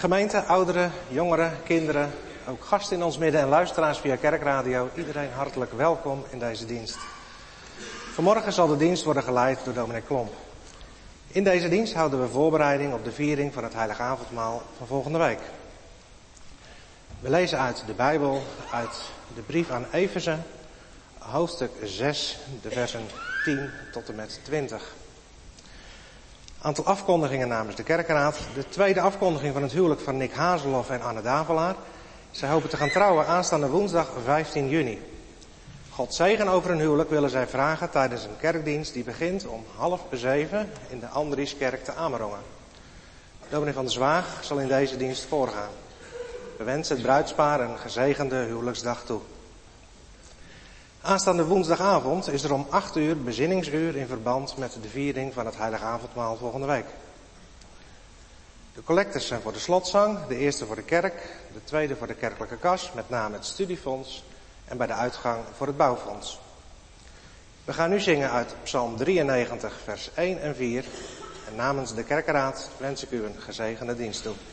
Gemeente, ouderen, jongeren, kinderen, ook gasten in ons midden en luisteraars via Kerkradio. Iedereen hartelijk welkom in deze dienst. Vanmorgen zal de dienst worden geleid door dominee Klomp. In deze dienst houden we voorbereiding op de viering van het Heilige Avondmaal van volgende week. We lezen uit de Bijbel, uit de brief aan Efeze, hoofdstuk 6, de versen 10 tot en met 20. Aantal afkondigingen namens de kerkraad. De tweede afkondiging van het huwelijk van Nick Hazelhoff en Anne Davelaar. Zij hopen te gaan trouwen aanstaande woensdag 15 juni. God zegen over hun huwelijk willen zij vragen tijdens een kerkdienst die begint om 6:30 in de Andrieskerk te Amerongen. Dominee van der Zwaag zal in deze dienst voorgaan. We wensen het bruidspaar een gezegende huwelijksdag toe. Aanstaande woensdagavond is er om 8 uur bezinningsuur in verband met de viering van het Heilige Avondmaal volgende week. De collectes zijn voor de slotzang, de eerste voor de kerk, de tweede voor de kerkelijke kas, met name het studiefonds en bij de uitgang voor het bouwfonds. We gaan nu zingen uit Psalm 93, vers 1 en 4 en namens de kerkenraad wens ik u een gezegende dienst toe.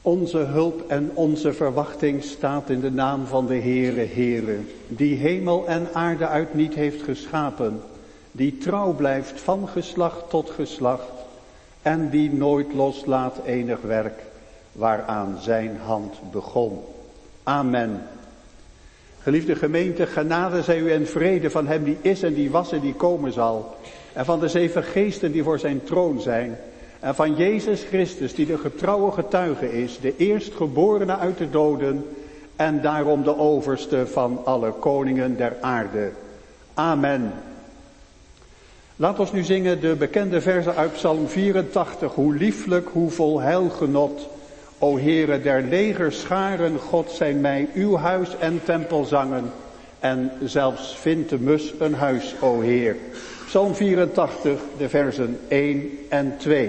Onze hulp en onze verwachting staat in de naam van de Heere, die hemel en aarde uit niet heeft geschapen, die trouw blijft van geslacht tot geslacht en die nooit loslaat enig werk waaraan zijn hand begon. Amen. Geliefde gemeente, genade zij u en vrede van hem die is en die was en die komen zal, en van de 7 geesten die voor zijn troon zijn, en van Jezus Christus die de getrouwe getuige is, de eerstgeborene uit de doden en daarom de overste van alle koningen der aarde. Amen. Laat ons nu zingen de bekende verzen uit Psalm 84. Hoe lieflijk, hoe vol heilgenot. O Heere der legerscharen, God zijn mij uw huis en tempel zangen. En zelfs vindt de mus een huis, o Heer. Psalm 84, de versen 1 en 2.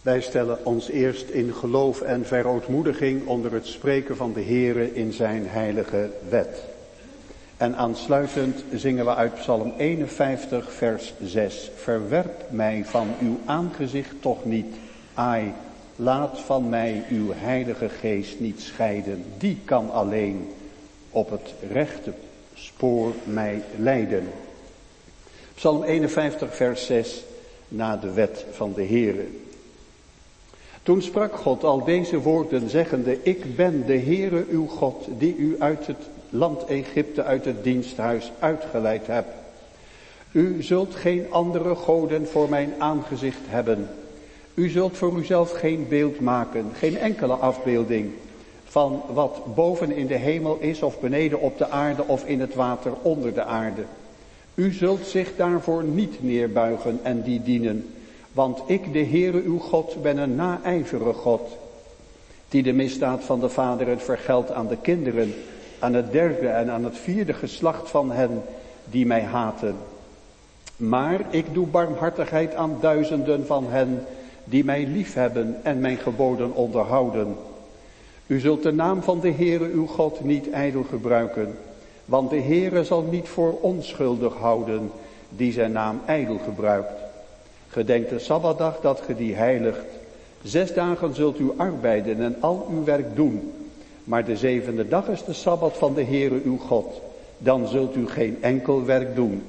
Wij stellen ons eerst in geloof en verootmoediging onder het spreken van de Heere in zijn heilige wet. En aansluitend zingen we uit Psalm 51 vers 6. Verwerp mij van uw aangezicht toch niet, ai, laat van mij uw heilige geest niet scheiden. Die kan alleen op het rechte spoor mij leiden. Psalm 51 vers 6, na de wet van de Heere. Toen sprak God al deze woorden zeggende, ik ben de Heere uw God, die u uit het land Egypte, uit het diensthuis uitgeleid hebt. U zult geen andere goden voor mijn aangezicht hebben. U zult voor uzelf geen beeld maken, geen enkele afbeelding van wat boven in de hemel is of beneden op de aarde of in het water onder de aarde. U zult zich daarvoor niet neerbuigen en die dienen. Want ik, de Heere uw God, ben een naijverige God, die de misdaad van de vaderen vergeldt aan de kinderen, aan het derde en aan het vierde geslacht van hen die mij haten. Maar ik doe barmhartigheid aan duizenden van hen die mij liefhebben en mijn geboden onderhouden. U zult de naam van de Heere uw God niet ijdel gebruiken, want de Heere zal niet voor onschuldig houden die zijn naam ijdel gebruikt. Gedenk de Sabbatdag dat ge die heiligt. 6 dagen zult u arbeiden en al uw werk doen. Maar de 7e dag is de Sabbat van de Heere uw God. Dan zult u geen enkel werk doen.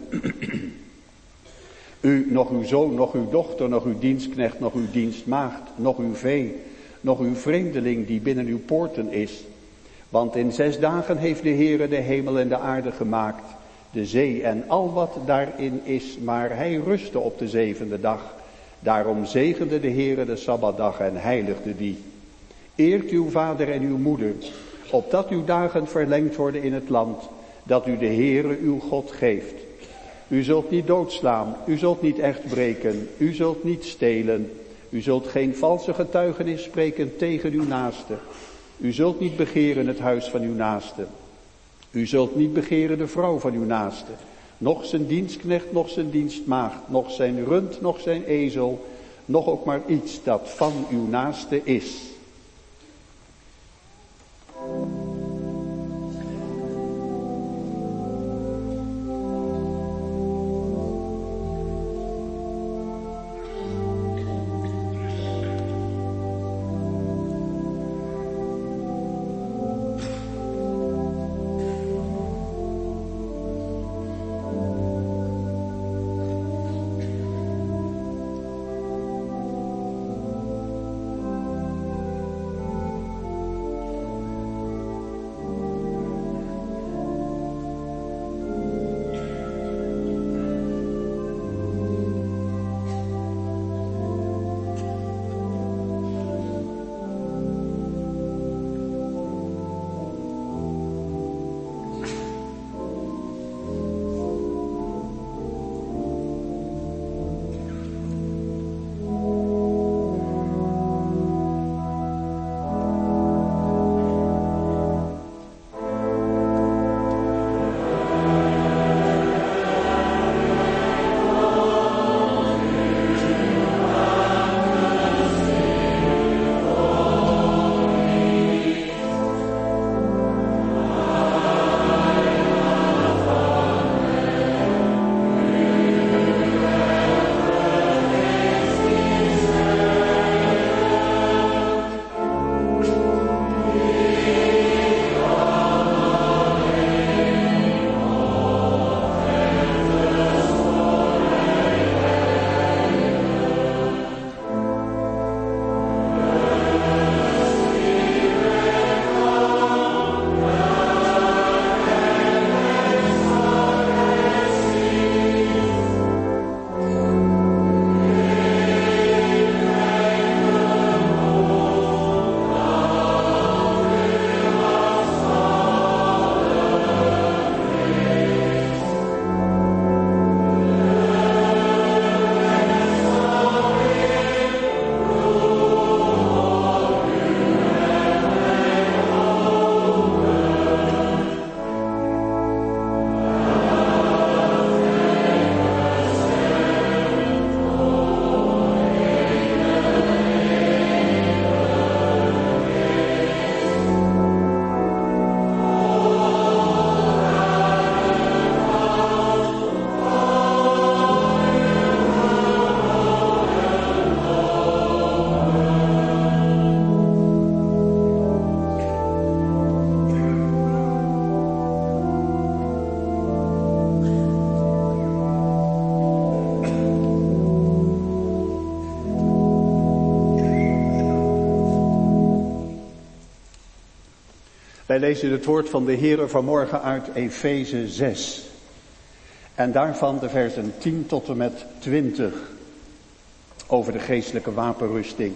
U, nog uw zoon, nog uw dochter, nog uw dienstknecht, nog uw dienstmaagd, nog uw vee, nog uw vreemdeling die binnen uw poorten is. Want in 6 dagen heeft de Heere de hemel en de aarde gemaakt, de zee en al wat daarin is, maar hij rustte op de 7e dag. Daarom zegende de Heere de Sabbatdag en heiligde die. Eert uw vader en uw moeder, opdat uw dagen verlengd worden in het land, dat u de Heere uw God geeft. U zult niet doodslaan, u zult niet echt breken, u zult niet stelen, u zult geen valse getuigenis spreken tegen uw naaste. U zult niet begeren het huis van uw naaste. U zult niet begeren de vrouw van uw naaste, noch zijn dienstknecht, noch zijn dienstmaagd, noch zijn rund, noch zijn ezel, noch ook maar iets dat van uw naaste is. Wij lezen het woord van de Heere vanmorgen uit Efeze 6. En daarvan de versen 10 tot en met 20 over de geestelijke wapenrusting.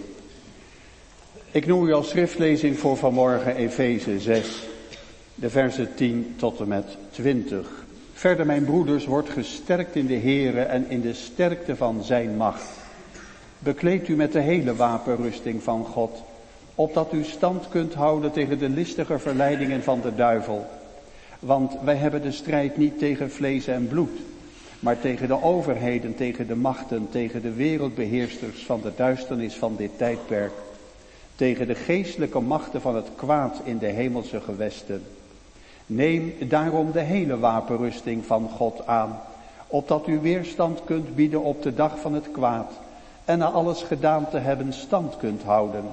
Ik noem u als schriftlezing voor vanmorgen Efeze 6, de versen 10 tot en met 20. Verder, mijn broeders, wordt gesterkt in de Heere en in de sterkte van zijn macht. Bekleed u met de hele wapenrusting van God, opdat u stand kunt houden tegen de listige verleidingen van de duivel. Want wij hebben de strijd niet tegen vlees en bloed, maar tegen de overheden, tegen de machten, tegen de wereldbeheersters van de duisternis van dit tijdperk, tegen de geestelijke machten van het kwaad in de hemelse gewesten. Neem daarom de hele wapenrusting van God aan, opdat u weerstand kunt bieden op de dag van het kwaad en na alles gedaan te hebben stand kunt houden.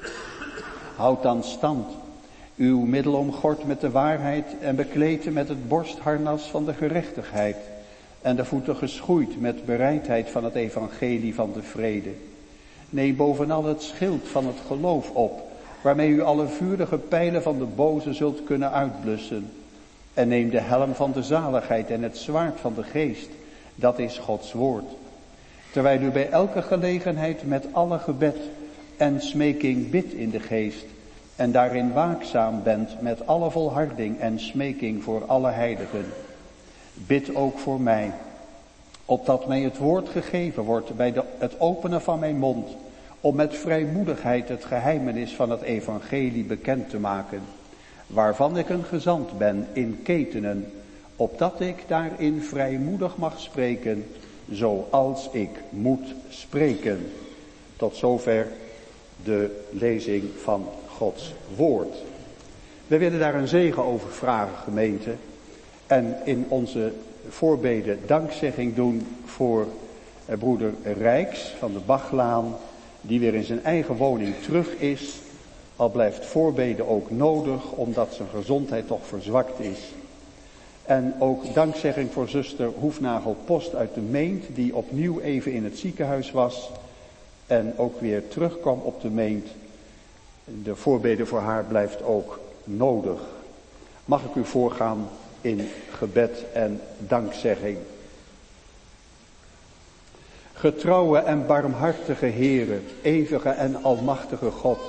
Houd dan stand, uw middel omgord met de waarheid en bekleed met het borstharnas van de gerechtigheid en de voeten geschoeid met bereidheid van het evangelie van de vrede. Neem bovenal het schild van het geloof op, waarmee u alle vurige pijlen van de boze zult kunnen uitblussen. En neem de helm van de zaligheid en het zwaard van de geest, dat is Gods woord. Terwijl u bij elke gelegenheid met alle gebed en smeking bidt in de geest, en daarin waakzaam bent met alle volharding en smeking voor alle heiligen. Bid ook voor mij, opdat mij het woord gegeven wordt bij het openen van mijn mond, om met vrijmoedigheid het geheimenis van het evangelie bekend te maken, waarvan ik een gezant ben in ketenen, opdat ik daarin vrijmoedig mag spreken, zoals ik moet spreken. Tot zover de lezing van Gods woord. We willen daar een zegen over vragen, gemeente, en in onze voorbeden dankzegging doen voor broeder Rijks van de Bachlaan, die weer in zijn eigen woning terug is, al blijft voorbeden ook nodig, omdat zijn gezondheid toch verzwakt is. En ook dankzegging voor zuster Hoefnagel-Post uit de Meent, die opnieuw even in het ziekenhuis was en ook weer terugkwam op de Meent. De voorbeden voor haar blijft ook nodig. Mag ik u voorgaan in gebed en dankzegging. Getrouwe en barmhartige Heere, eeuwige en almachtige God.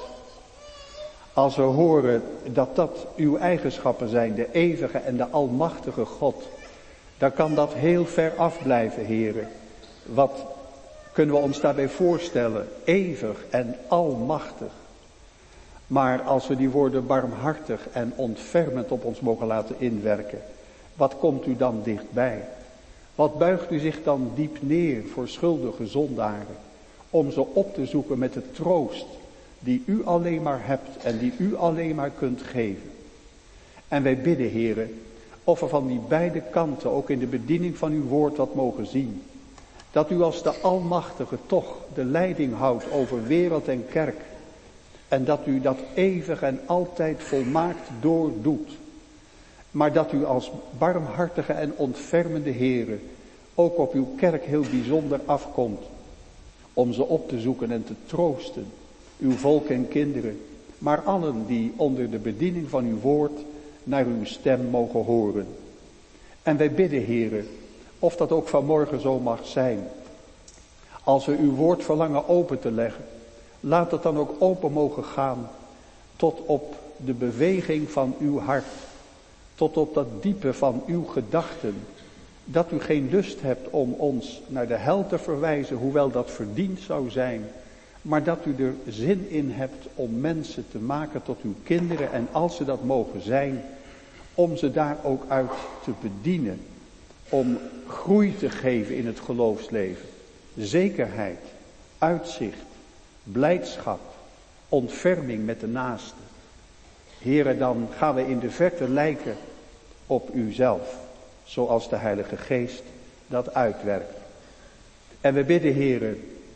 Als we horen dat dat uw eigenschappen zijn, de eeuwige en de almachtige God, dan kan dat heel ver af blijven, Heere. Wat kunnen we ons daarbij voorstellen? Eeuwig en almachtig. Maar als we die woorden barmhartig en ontfermend op ons mogen laten inwerken, wat komt u dan dichtbij? Wat buigt u zich dan diep neer voor schuldige zondaren, om ze op te zoeken met de troost die u alleen maar hebt en die u alleen maar kunt geven. En wij bidden, Heere, of we van die beide kanten ook in de bediening van uw woord wat mogen zien. Dat u als de Almachtige toch de leiding houdt over wereld en kerk. En dat u dat eeuwig en altijd volmaakt doordoet. Maar dat u als barmhartige en ontfermende Heere ook op uw kerk heel bijzonder afkomt. Om ze op te zoeken en te troosten. Uw volk en kinderen. Maar allen die onder de bediening van uw woord naar uw stem mogen horen. En wij bidden, Heere, of dat ook vanmorgen zo mag zijn. Als we uw woord verlangen open te leggen, laat het dan ook open mogen gaan tot op de beweging van uw hart. Tot op dat diepe van uw gedachten. Dat u geen lust hebt om ons naar de hel te verwijzen, hoewel dat verdiend zou zijn. Maar dat u er zin in hebt om mensen te maken tot uw kinderen. En als ze dat mogen zijn, om ze daar ook uit te bedienen. Om groei te geven in het geloofsleven. Zekerheid, uitzicht, blijdschap, ontferming met de naaste. Here, dan gaan we in de verte lijken op uzelf. Zoals de Heilige Geest dat uitwerkt. En we bidden, Here,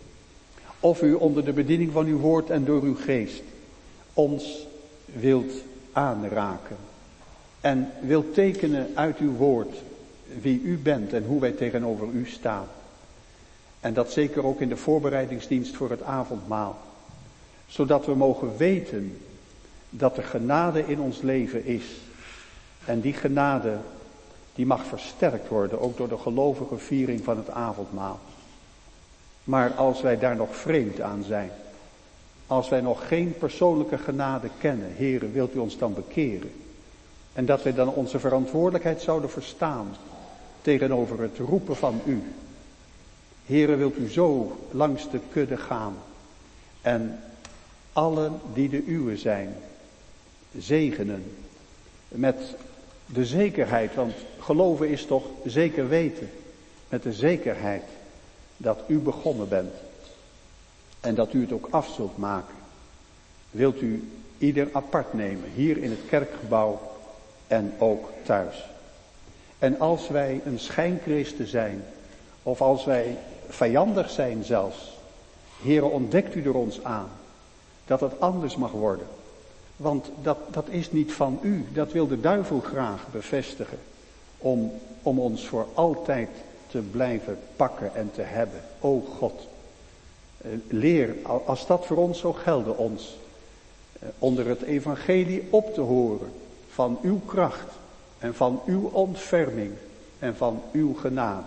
of u onder de bediening van uw woord en door uw geest ons wilt aanraken. En wilt tekenen uit uw woord wie u bent en hoe wij tegenover u staan. En dat zeker ook in de voorbereidingsdienst voor het avondmaal. Zodat we mogen weten dat er genade in ons leven is. En die genade, die mag versterkt worden, ook door de gelovige viering van het avondmaal. Maar als wij daar nog vreemd aan zijn, als wij nog geen persoonlijke genade kennen, Heere, wilt u ons dan bekeren? En dat wij dan onze verantwoordelijkheid zouden verstaan tegenover het roepen van u. Heere, wilt u zo langs de kudde gaan en allen die de uwe zijn, zegenen met de zekerheid, want geloven is toch zeker weten, met de zekerheid dat u begonnen bent en dat u het ook af zult maken. Wilt u ieder apart nemen, hier in het kerkgebouw en ook thuis. En als wij een schijnchristen zijn, of als wij vijandig zijn zelfs, Heere, ontdekt u er ons aan dat het anders mag worden. Want dat is niet van u, dat wil de duivel graag bevestigen. Om ons voor altijd te blijven pakken en te hebben. O God, leer, als dat voor ons zou gelden, ons onder het evangelie op te horen van uw kracht en van uw ontferming en van uw genade.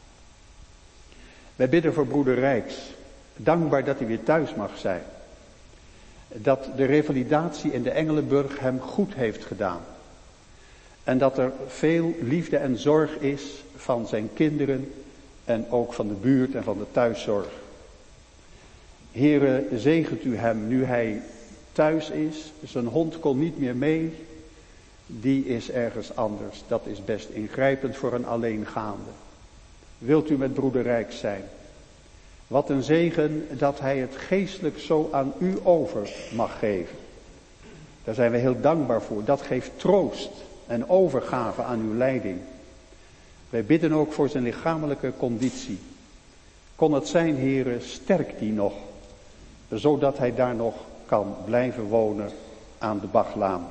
Wij bidden voor broeder Rijks, dankbaar dat hij weer thuis mag zijn. Dat de revalidatie in de Engelenburg hem goed heeft gedaan. En dat er veel liefde en zorg is van zijn kinderen en ook van de buurt en van de thuiszorg. Heere, zegent u hem nu hij thuis is. Zijn hond kon niet meer mee. Die is ergens anders. Dat is best ingrijpend voor een alleengaande. Wilt u met broeder Rijks zijn? Wat een zegen dat hij het geestelijk zo aan u over mag geven. Daar zijn we heel dankbaar voor. Dat geeft troost en overgave aan uw leiding. Wij bidden ook voor zijn lichamelijke conditie. Kon het zijn, Heere, sterk die nog, zodat hij daar nog kan blijven wonen aan de Bachlaan.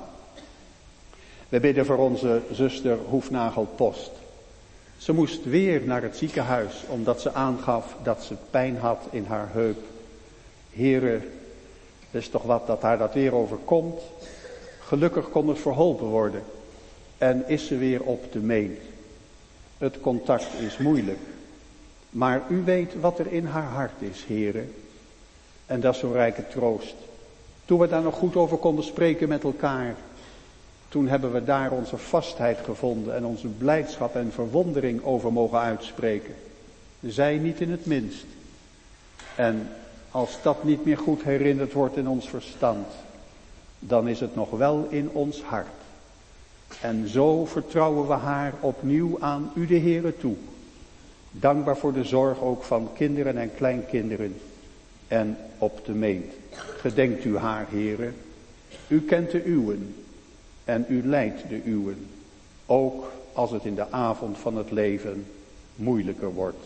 Wij bidden voor onze zuster Hoefnagel-Post. Ze moest weer naar het ziekenhuis, omdat ze aangaf dat ze pijn had in haar heup. Heere, het is toch wat dat haar dat weer overkomt. Gelukkig kon het verholpen worden. En is ze weer op de meen. Het contact is moeilijk. Maar u weet wat er in haar hart is, Heere. En dat is zo'n rijke troost. Toen we daar nog goed over konden spreken met elkaar, toen hebben we daar onze vastheid gevonden en onze blijdschap en verwondering over mogen uitspreken. Zij niet in het minst. En als dat niet meer goed herinnerd wordt in ons verstand, dan is het nog wel in ons hart. En zo vertrouwen we haar opnieuw aan u de Heere toe. Dankbaar voor de zorg ook van kinderen en kleinkinderen en op de meent. Gedenkt u haar, Heere. U kent de uwen en u leidt de uwen. Ook als het in de avond van het leven moeilijker wordt.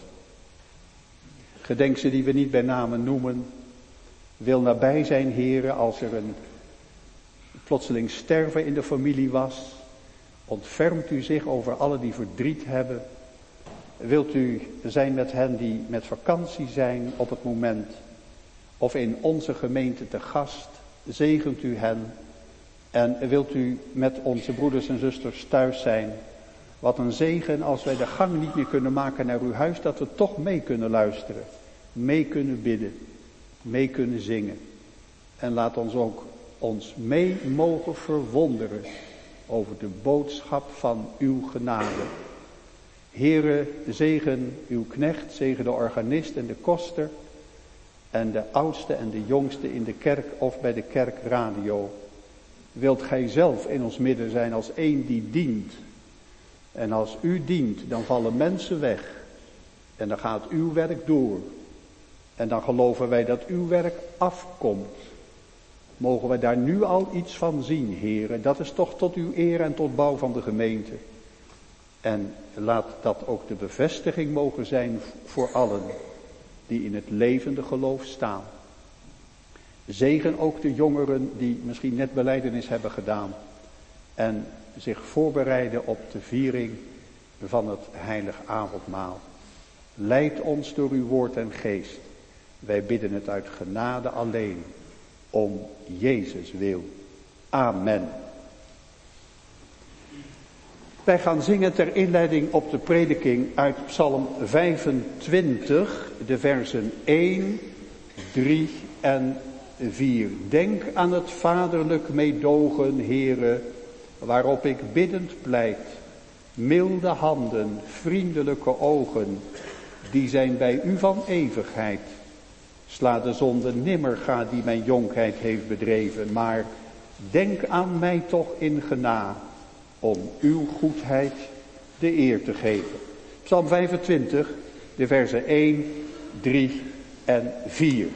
Gedenk ze die we niet bij namen noemen. Wil nabij zijn, Heere, als er een plotseling sterven in de familie was. Ontfermt u zich over alle die verdriet hebben. Wilt u zijn met hen die met vakantie zijn op het moment. Of in onze gemeente te gast. Zegent u hen. En wilt u met onze broeders en zusters thuis zijn. Wat een zegen als wij de gang niet meer kunnen maken naar uw huis. Dat we toch mee kunnen luisteren. Mee kunnen bidden. Mee kunnen zingen. En laat ons ook ons mee mogen verwonderen over de boodschap van uw genade. Heere, zegen uw knecht, zegen de organist en de koster en de oudste en de jongste in de kerk of bij de kerkradio. Wilt gij zelf in ons midden zijn als één die dient. En als u dient, dan vallen mensen weg. En dan gaat uw werk door. En dan geloven wij dat uw werk afkomt. Mogen wij daar nu al iets van zien, Heere. Dat is toch tot uw eer en tot bouw van de gemeente. En laat dat ook de bevestiging mogen zijn voor allen die in het levende geloof staan. Zegen ook de jongeren die misschien net belijdenis hebben gedaan. En zich voorbereiden op de viering van het heilig avondmaal. Leid ons door uw woord en geest. Wij bidden het uit genade alleen. Om Jezus wil. Amen. Wij gaan zingen ter inleiding op de prediking uit Psalm 25, de versen 1, 3 en 4. Denk aan het vaderlijk meedogen, Heere, waarop ik biddend pleit. Milde handen, vriendelijke ogen, die zijn bij u van eeuwigheid. Sla de zonde nimmer ga die mijn jonkheid heeft bedreven, maar denk aan mij toch in gena, om uw goedheid de eer te geven. Psalm 25, de versen 1, 3 en 4.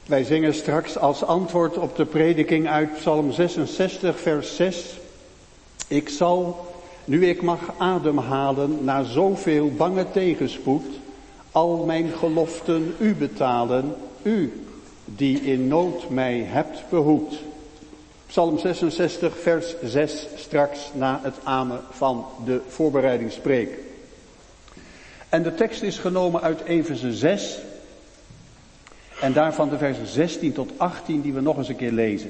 Wij zingen straks als antwoord op de prediking uit Psalm 66, vers 6. Ik zal, nu ik mag ademhalen, na zoveel bange tegenspoed, al mijn geloften u betalen, u die in nood mij hebt behoed. Psalm 66, vers 6, straks na het amen van de voorbereidingspreek. En de tekst is genomen uit Efeze 6 en daarvan de versen 16 tot 18 die we nog eens een keer lezen.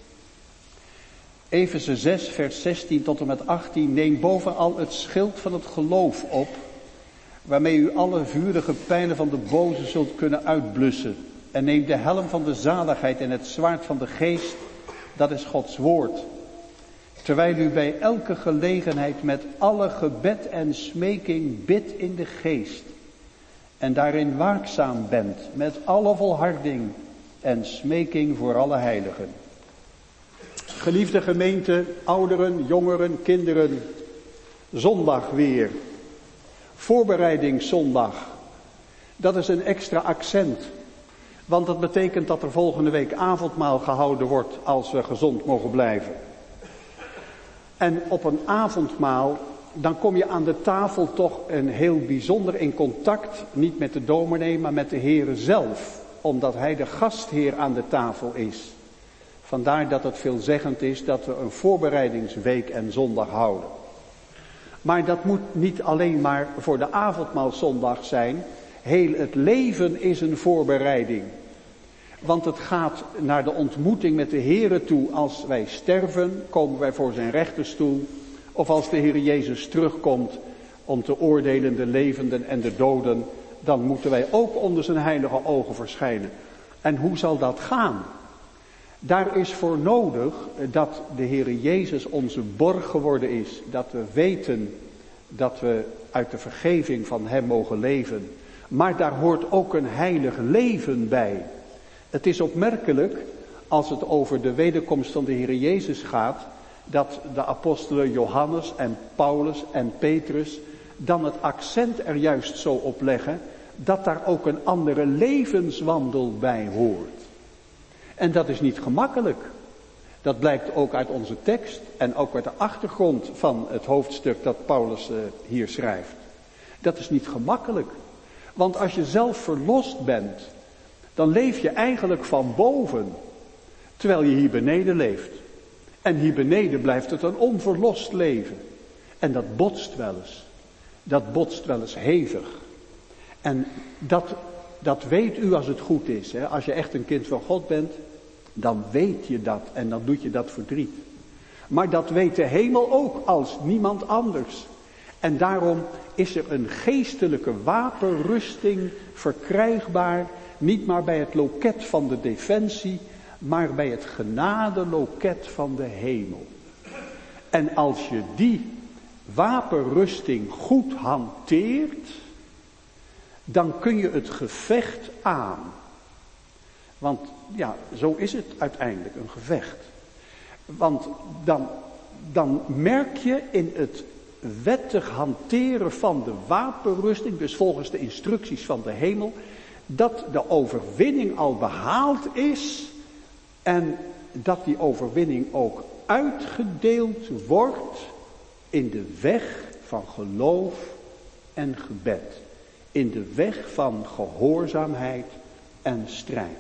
Efeze 6, vers 16 tot en met 18. Neem bovenal het schild van het geloof op, waarmee u alle vurige pijlen van de boze zult kunnen uitblussen. En neem de helm van de zaligheid en het zwaard van de geest, dat is Gods woord. Terwijl u bij elke gelegenheid met alle gebed en smeking bidt in de geest. En daarin waakzaam bent met alle volharding en smeking voor alle heiligen. Geliefde gemeente, ouderen, jongeren, kinderen, zondag weer. Voorbereidingszondag. Dat is een extra accent. Want dat betekent dat er volgende week avondmaal gehouden wordt als we gezond mogen blijven. En op een avondmaal, dan kom je aan de tafel toch een heel bijzonder in contact. Niet met de dominee, maar met de Heere zelf. Omdat hij de gastheer aan de tafel is. Vandaar dat het veelzeggend is dat we een voorbereidingsweek en zondag houden. Maar dat moet niet alleen maar voor de avondmaalzondag zijn. Heel het leven is een voorbereiding. Want het gaat naar de ontmoeting met de Heere toe. Als wij sterven, komen wij voor zijn rechterstoel. Of als de Heere Jezus terugkomt om te oordelen de levenden en de doden. Dan moeten wij ook onder zijn heilige ogen verschijnen. En hoe zal dat gaan? Daar is voor nodig dat de Heere Jezus onze borg geworden is. Dat we weten dat we uit de vergeving van hem mogen leven. Maar daar hoort ook een heilig leven bij. Het is opmerkelijk, als het over de wederkomst van de Heere Jezus gaat, dat de apostelen Johannes en Paulus en Petrus dan het accent er juist zo op leggen, dat daar ook een andere levenswandel bij hoort. En dat is niet gemakkelijk. Dat blijkt ook uit onze tekst en ook uit de achtergrond van het hoofdstuk dat Paulus hier schrijft. Dat is niet gemakkelijk. Want als je zelf verlost bent, dan leef je eigenlijk van boven, terwijl je hier beneden leeft. En hier beneden blijft het een onverlost leven. En dat botst wel eens. Dat botst wel eens hevig. En dat weet u als het goed is. Hè? Als je echt een kind van God bent, dan weet je dat en dan doet je dat verdriet. Maar dat weet de hemel ook als niemand anders. En daarom is er een geestelijke wapenrusting verkrijgbaar, niet maar bij het loket van de defensie, maar bij het genadeloket van de hemel. En als je die wapenrusting goed hanteert, dan kun je het gevecht aan. Want ja, zo is het uiteindelijk, een gevecht. Want dan merk je in het wettig hanteren van de wapenrusting, dus volgens de instructies van de hemel, dat de overwinning al behaald is en dat die overwinning ook uitgedeeld wordt in de weg van geloof en gebed. In de weg van gehoorzaamheid en strijd.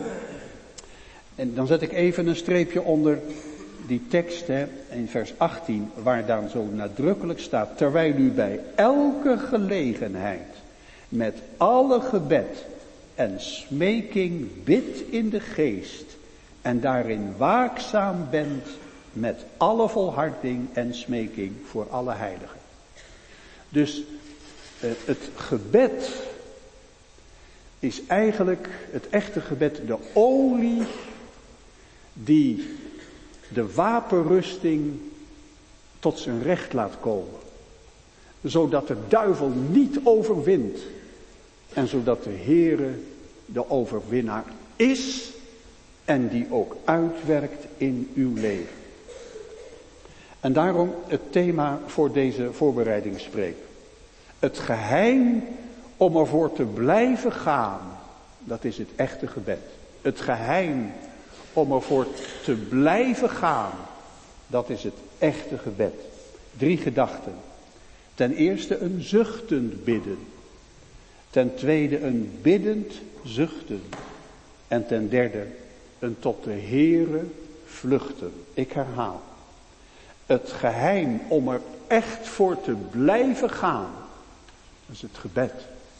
En dan zet ik even een streepje onder die tekst in vers 18, waar dan zo nadrukkelijk staat: terwijl u bij elke gelegenheid met alle gebed en smeking bidt in de geest en daarin waakzaam bent met alle volharding en smeking voor alle heiligen. Dus het gebed is eigenlijk, het echte gebed, de olie die de wapenrusting tot zijn recht laat komen. Zodat de duivel niet overwint. En zodat de Heere de overwinnaar is en die ook uitwerkt in uw leven. En daarom het thema voor deze voorbereidingspreek. Het geheim om ervoor te blijven gaan, dat is het echte gebed. Het geheim om ervoor te blijven gaan, dat is het echte gebed. 3 gedachten. Ten eerste een zuchtend bidden. Ten tweede een biddend zuchten. En ten derde een tot de Heere vluchten. Ik herhaal. Het geheim om er echt voor te blijven gaan, dat is het gebed.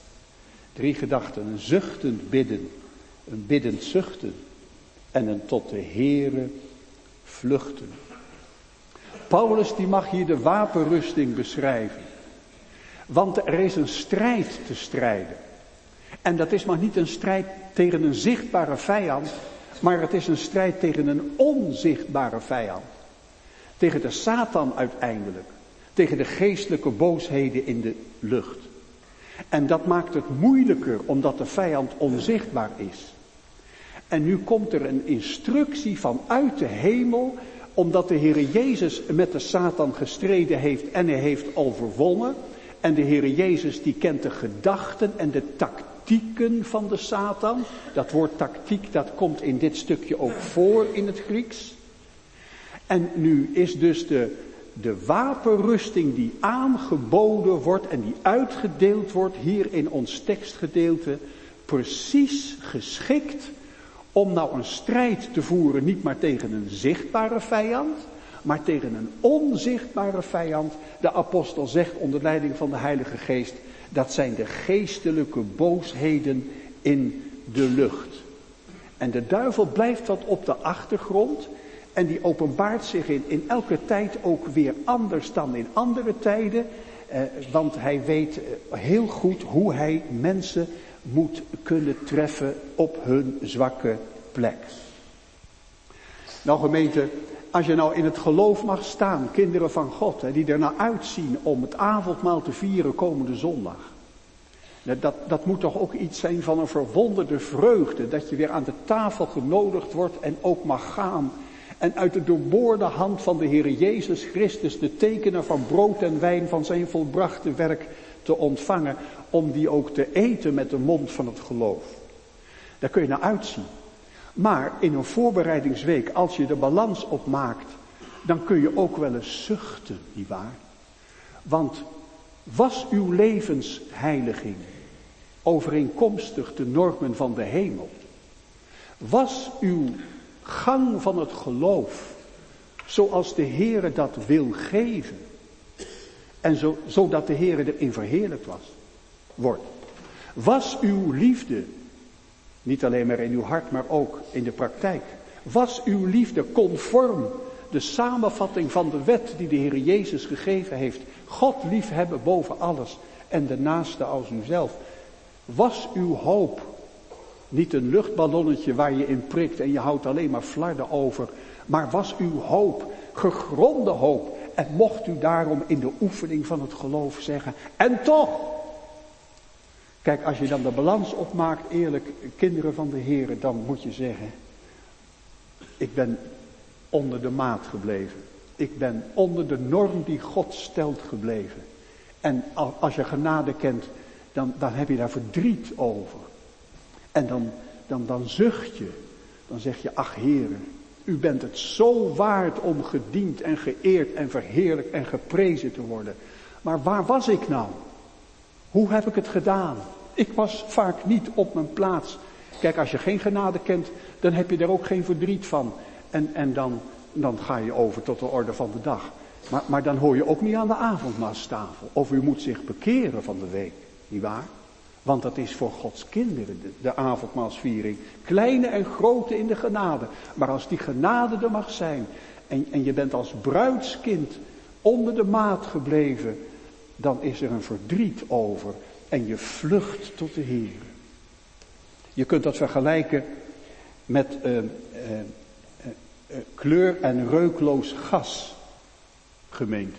3 gedachten. Een zuchtend bidden. Een biddend zuchten. En een tot de Heere vluchten. Paulus die mag hier de wapenrusting beschrijven. Want er is een strijd te strijden. En dat is maar niet een strijd tegen een zichtbare vijand, maar het is een strijd tegen een onzichtbare vijand. Tegen de Satan uiteindelijk. Tegen de geestelijke boosheden in de lucht. En dat maakt het moeilijker omdat de vijand onzichtbaar is. En nu komt er een instructie vanuit de hemel, omdat de Heere Jezus met de Satan gestreden heeft en hij heeft overwonnen. En de Heere Jezus die kent de gedachten en de tactieken van de Satan. Dat woord tactiek, dat komt in dit stukje ook voor in het Grieks. En nu is dus de wapenrusting die aangeboden wordt en die uitgedeeld wordt hier in ons tekstgedeelte precies geschikt om nou een strijd te voeren, niet maar tegen een zichtbare vijand, maar tegen een onzichtbare vijand. De apostel zegt onder leiding van de Heilige Geest, dat zijn de geestelijke boosheden in de lucht. En de duivel blijft wat op de achtergrond en die openbaart zich in elke tijd ook weer anders dan in andere tijden. Want hij weet heel goed hoe hij mensen moet kunnen treffen op hun zwakke plek. Nou gemeente, als je nou in het geloof mag staan, kinderen van God, die er naar uitzien om het avondmaal te vieren komende zondag. Dat moet toch ook iets zijn van een verwonderde vreugde, dat je weer aan de tafel genodigd wordt en ook mag gaan. En uit de doorboorde hand van de Heere Jezus Christus de tekenen van brood en wijn van zijn volbrachte werk te ontvangen, om die ook te eten met de mond van het geloof. Daar kun je naar uitzien. Maar in een voorbereidingsweek, als je de balans opmaakt, dan kun je ook wel eens zuchten, nietwaar? Want was uw levensheiliging overeenkomstig de normen van de hemel? Was uw gang van het geloof zoals de Heere dat wil geven? En zodat de Heere erin verheerlijkt wordt. Was uw liefde, niet alleen maar in uw hart, maar ook in de praktijk. Was uw liefde conform de samenvatting van de wet die de Heer Jezus gegeven heeft. God liefhebben boven alles en de naaste als uzelf. Was uw hoop niet een luchtballonnetje waar je in prikt en je houdt alleen maar flarden over. Maar was uw hoop gegronde hoop. En mocht u daarom in de oefening van het geloof zeggen, en toch. Kijk, als je dan de balans opmaakt, eerlijk, kinderen van de Heere, dan moet je zeggen, ik ben onder de maat gebleven. Ik ben onder de norm die God stelt gebleven. En als je genade kent, dan heb je daar verdriet over. En dan zucht je. Dan zeg je, ach Heere, u bent het zo waard om gediend en geëerd en verheerlijkt en geprezen te worden. Maar waar was ik nou? Hoe heb ik het gedaan? Ik was vaak niet op mijn plaats. Kijk, als je geen genade kent, dan heb je daar ook geen verdriet van. En dan ga je over tot de orde van de dag. Maar dan hoor je ook niet aan de avondmaalstafel. Of u moet zich bekeren van de week, nietwaar? Want dat is voor Gods kinderen, de avondmaalsviering. Kleine en grote in de genade. Maar als die genade er mag zijn, en je bent als bruidskind onder de maat gebleven, dan is er een verdriet over. En je vlucht tot de Heer. Je kunt dat vergelijken met kleur- en reukloos gas, gemeente.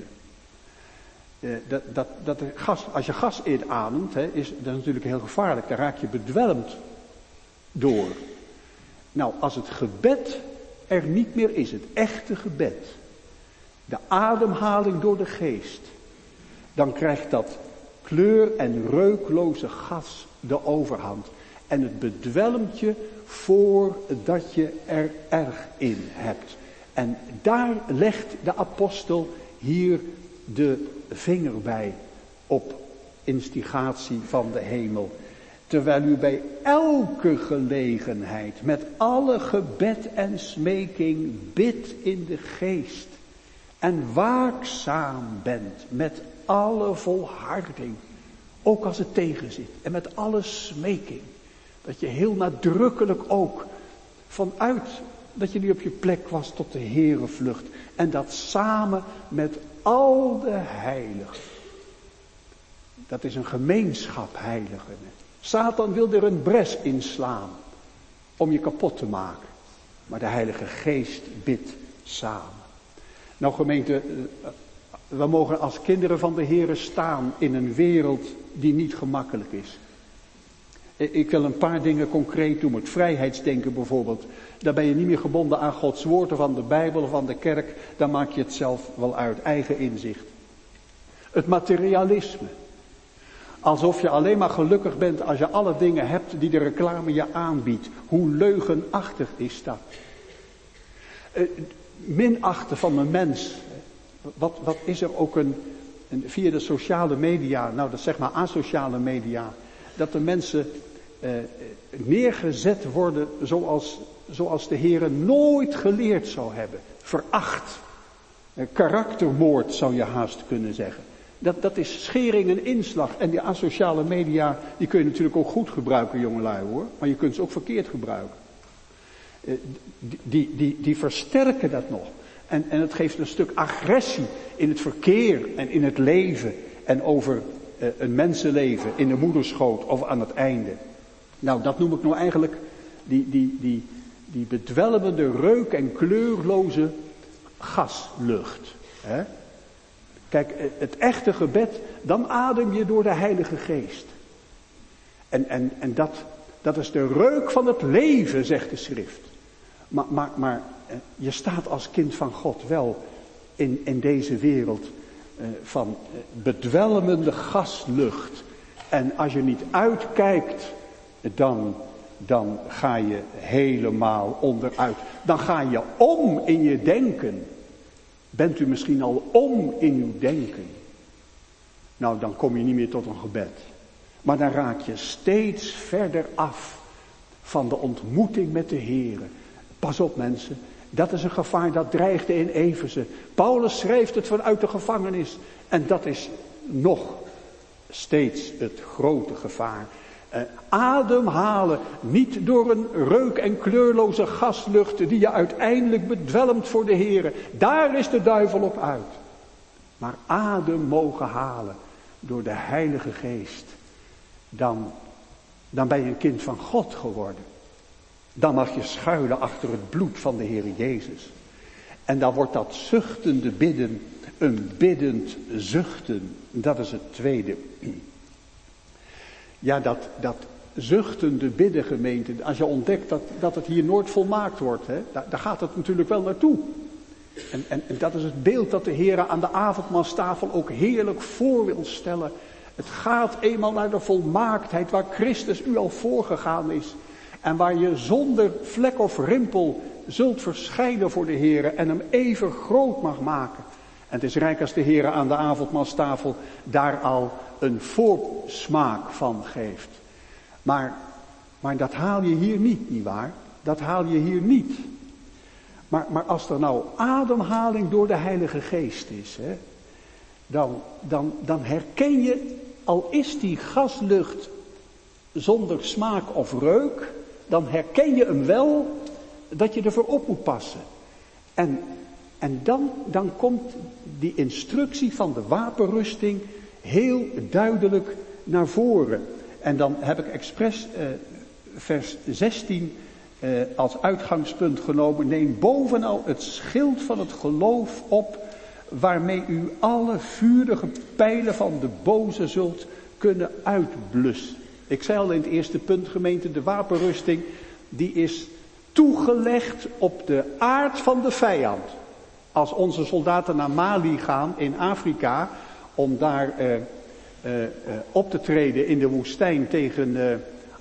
Als je gas inademt, is dat natuurlijk heel gevaarlijk. Daar raak je bedwelmd door. Nou, als het gebed er niet meer is, het echte gebed, de ademhaling door de geest, dan krijgt dat kleur- en reukloze gas de overhand. en het bedwelmt je voordat je er erg in hebt. En daar legt de apostel hier de vinger bij op instigatie van de hemel. Terwijl u bij elke gelegenheid met alle gebed en smeking bidt in de geest. En waakzaam bent met alle volharding. Ook als het tegenzit. En met alle smeking. Dat je heel nadrukkelijk ook vanuit dat je niet op je plek was tot de Heere vlucht. En dat samen met al de heiligen. Dat is een gemeenschap heiligen. Satan wil er een bres inslaan om je kapot te maken. Maar de Heilige Geest bidt samen. Nou gemeente, we mogen als kinderen van de Heere staan in een wereld die niet gemakkelijk is. Ik wil een paar dingen concreet doen. Het vrijheidsdenken bijvoorbeeld. Daar ben je niet meer gebonden aan Gods woord of aan de Bijbel of aan de kerk. Dan maak je het zelf wel uit, eigen inzicht. Het materialisme. Alsof je alleen maar gelukkig bent als je alle dingen hebt die de reclame je aanbiedt. Hoe leugenachtig is dat? Minachten van een mens. Wat is er ook via de sociale media, nou dat zeg maar asociale media, dat de mensen neergezet worden zoals de Heere nooit geleerd zou hebben. Veracht. Karaktermoord zou je haast kunnen zeggen. Dat is schering en inslag. En die asociale media, die kun je natuurlijk ook goed gebruiken, jongelui hoor. Maar je kunt ze ook verkeerd gebruiken. Die versterken dat nog. En het geeft een stuk agressie in het verkeer en in het leven. En over een mensenleven in de moederschoot of aan het einde. Nou, dat noem ik nou eigenlijk die bedwelmende reuk- en kleurloze gaslucht. Hè? Kijk, het echte gebed, dan adem je door de Heilige Geest. En dat is de reuk van het leven, zegt de schrift. Maar je staat als kind van God wel in deze wereld van bedwelmende gaslucht. En als je niet uitkijkt, dan ga je helemaal onderuit. Dan ga je om in je denken. Bent u misschien al om in uw denken? Nou, dan kom je niet meer tot een gebed. Maar dan raak je steeds verder af van de ontmoeting met de Heere. Pas op mensen, dat is een gevaar dat dreigde in Efeze. Paulus schrijft het vanuit de gevangenis. En dat is nog steeds het grote gevaar. Ademhalen, niet door een reuk- en kleurloze gaslucht die je uiteindelijk bedwelmt voor de Heere. Daar is de duivel op uit. Maar adem mogen halen door de Heilige Geest. Dan ben je een kind van God geworden. Dan mag je schuilen achter het bloed van de Heere Jezus. En dan wordt dat zuchtende bidden een biddend zuchten. Dat is het tweede. Ja, dat zuchtende bidden, gemeente, als je ontdekt dat het hier nooit volmaakt wordt, hè, daar gaat het natuurlijk wel naartoe. En dat is het beeld dat de Heer aan de avondmaalstafel ook heerlijk voor wil stellen. Het gaat eenmaal naar de volmaaktheid waar Christus u al voorgegaan is. En waar je zonder vlek of rimpel zult verschijnen voor de Heer en hem even groot mag maken. En het is rijk als de Heer aan de avondmaalstafel daar al een voorsmaak van geeft. Maar dat haal je hier niet, nietwaar? Dat haal je hier niet. Maar als er nou ademhaling door de Heilige Geest is, hè, dan herken je, al is die gaslucht zonder smaak of reuk, dan herken je hem wel dat je ervoor op moet passen. En dan komt die instructie van de wapenrusting heel duidelijk naar voren. En dan heb ik expres vers 16 als uitgangspunt genomen. Neem bovenal het schild van het geloof op, waarmee u alle vurige pijlen van de boze zult kunnen uitblussen. Ik zei al in het eerste punt, gemeente, de wapenrusting, die is toegelegd op de aard van de vijand. Als onze soldaten naar Mali gaan in Afrika, om daar op te treden in de woestijn tegen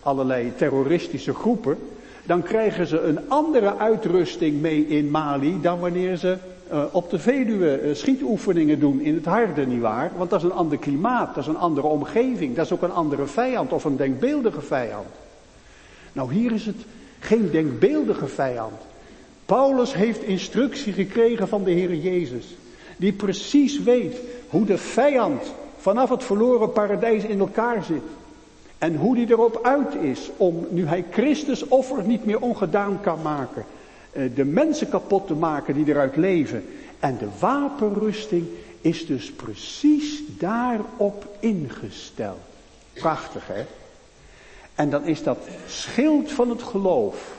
allerlei terroristische groepen, dan krijgen ze een andere uitrusting mee in Mali dan wanneer ze op de Veluwe schietoefeningen doen in het harde, nietwaar? Want dat is een ander klimaat, dat is een andere omgeving, dat is ook een andere vijand of een denkbeeldige vijand. Nou, hier is het geen denkbeeldige vijand. Paulus heeft instructie gekregen van de Heer Jezus, die precies weet hoe de vijand vanaf het verloren paradijs in elkaar zit. En hoe die erop uit is om, nu hij Christus offer niet meer ongedaan kan maken, de mensen kapot te maken die eruit leven. En de wapenrusting is dus precies daarop ingesteld. Prachtig, hè? En dan is dat schild van het geloof,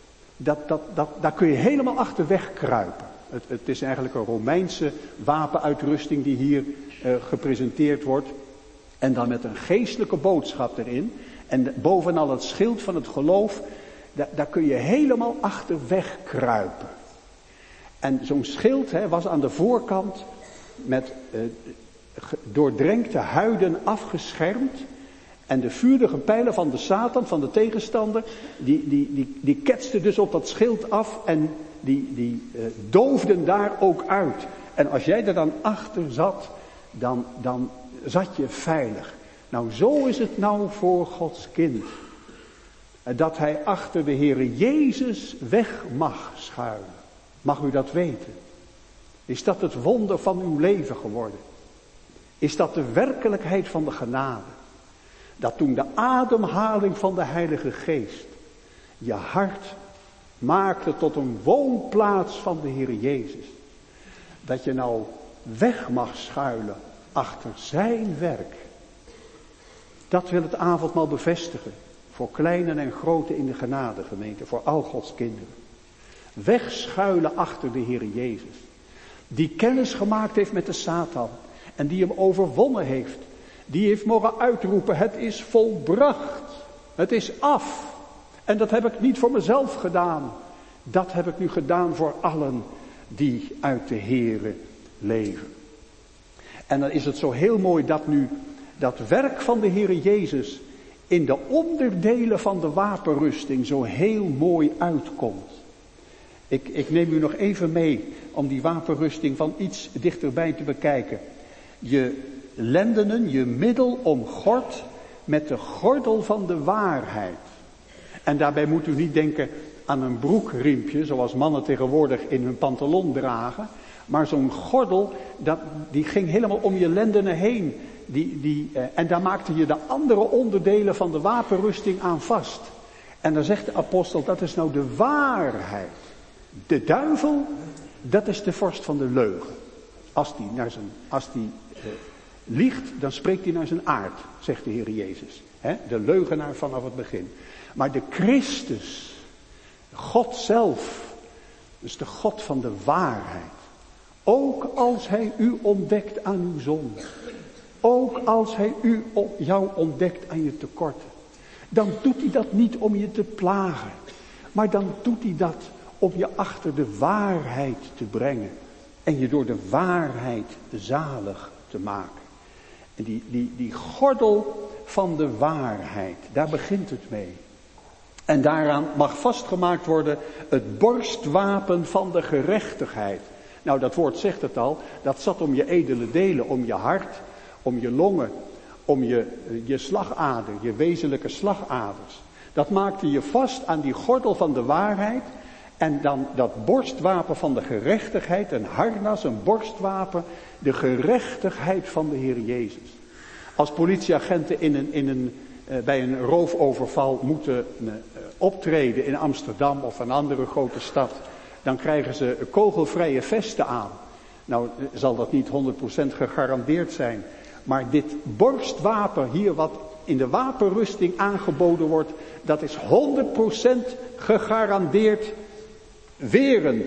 daar kun je helemaal achter wegkruipen. Het is eigenlijk een Romeinse wapenuitrusting die hier gepresenteerd wordt. En dan met een geestelijke boodschap erin. En bovenal het schild van het geloof, daar kun je helemaal achter wegkruipen. En zo'n schild was aan de voorkant met doordrenkte huiden afgeschermd. En de vurige pijlen van de Satan, van de tegenstander, die ketsten dus op dat schild af en die doofden daar ook uit. En als jij er dan achter zat, dan zat je veilig. Nou, zo is het nou voor Gods kind. Dat hij achter de Heere Jezus weg mag schuilen. Mag u dat weten? Is dat het wonder van uw leven geworden? Is dat de werkelijkheid van de genade? Dat toen de ademhaling van de Heilige Geest je hart maakte tot een woonplaats van de Heere Jezus. Dat je nou weg mag schuilen achter zijn werk. Dat wil het avondmaal bevestigen. Voor kleinen en groten in de genadegemeente. Voor al Gods kinderen. Wegschuilen achter de Heere Jezus. Die kennis gemaakt heeft met de Satan. En die hem overwonnen heeft. Die heeft mogen uitroepen, het is volbracht. Het is af. En dat heb ik niet voor mezelf gedaan. Dat heb ik nu gedaan voor allen die uit de Heere leven. En dan is het zo heel mooi dat nu dat werk van de Heere Jezus in de onderdelen van de wapenrusting zo heel mooi uitkomt. Ik neem u nog even mee om die wapenrusting van iets dichterbij te bekijken. Je lendenen, je middel omgord met de gordel van de waarheid. En daarbij moet u niet denken aan een broekriempje, zoals mannen tegenwoordig in hun pantalon dragen. Maar zo'n gordel, die ging helemaal om je lendenen heen. En daar maakte je de andere onderdelen van de wapenrusting aan vast. En dan zegt de apostel, dat is nou de waarheid. De duivel, dat is de vorst van de leugen. Als die liegt, dan spreekt hij naar zijn aard, zegt de Heer Jezus. De leugenaar vanaf het begin. Maar de Christus, God zelf, is de God van de waarheid. Ook als hij u ontdekt aan uw zonde. Ook als hij jou ontdekt aan je tekorten. Dan doet hij dat niet om je te plagen. Maar dan doet hij dat om je achter de waarheid te brengen. En je door de waarheid zalig te maken. En die gordel van de waarheid, daar begint het mee. En daaraan mag vastgemaakt worden het borstwapen van de gerechtigheid. Nou, dat woord zegt het al, dat zat om je edele delen, om je hart, om je longen, om je slagader, je wezenlijke slagaders. Dat maakte je vast aan die gordel van de waarheid. En dan dat borstwapen van de gerechtigheid, een harnas, een borstwapen, de gerechtigheid van de Heer Jezus. Als politieagenten bij een roofoverval moeten optreden in Amsterdam of een andere grote stad, dan krijgen ze kogelvrije vesten aan. Nou zal dat niet 100% gegarandeerd zijn, maar dit borstwapen hier wat in de wapenrusting aangeboden wordt, dat is 100% gegarandeerd werend.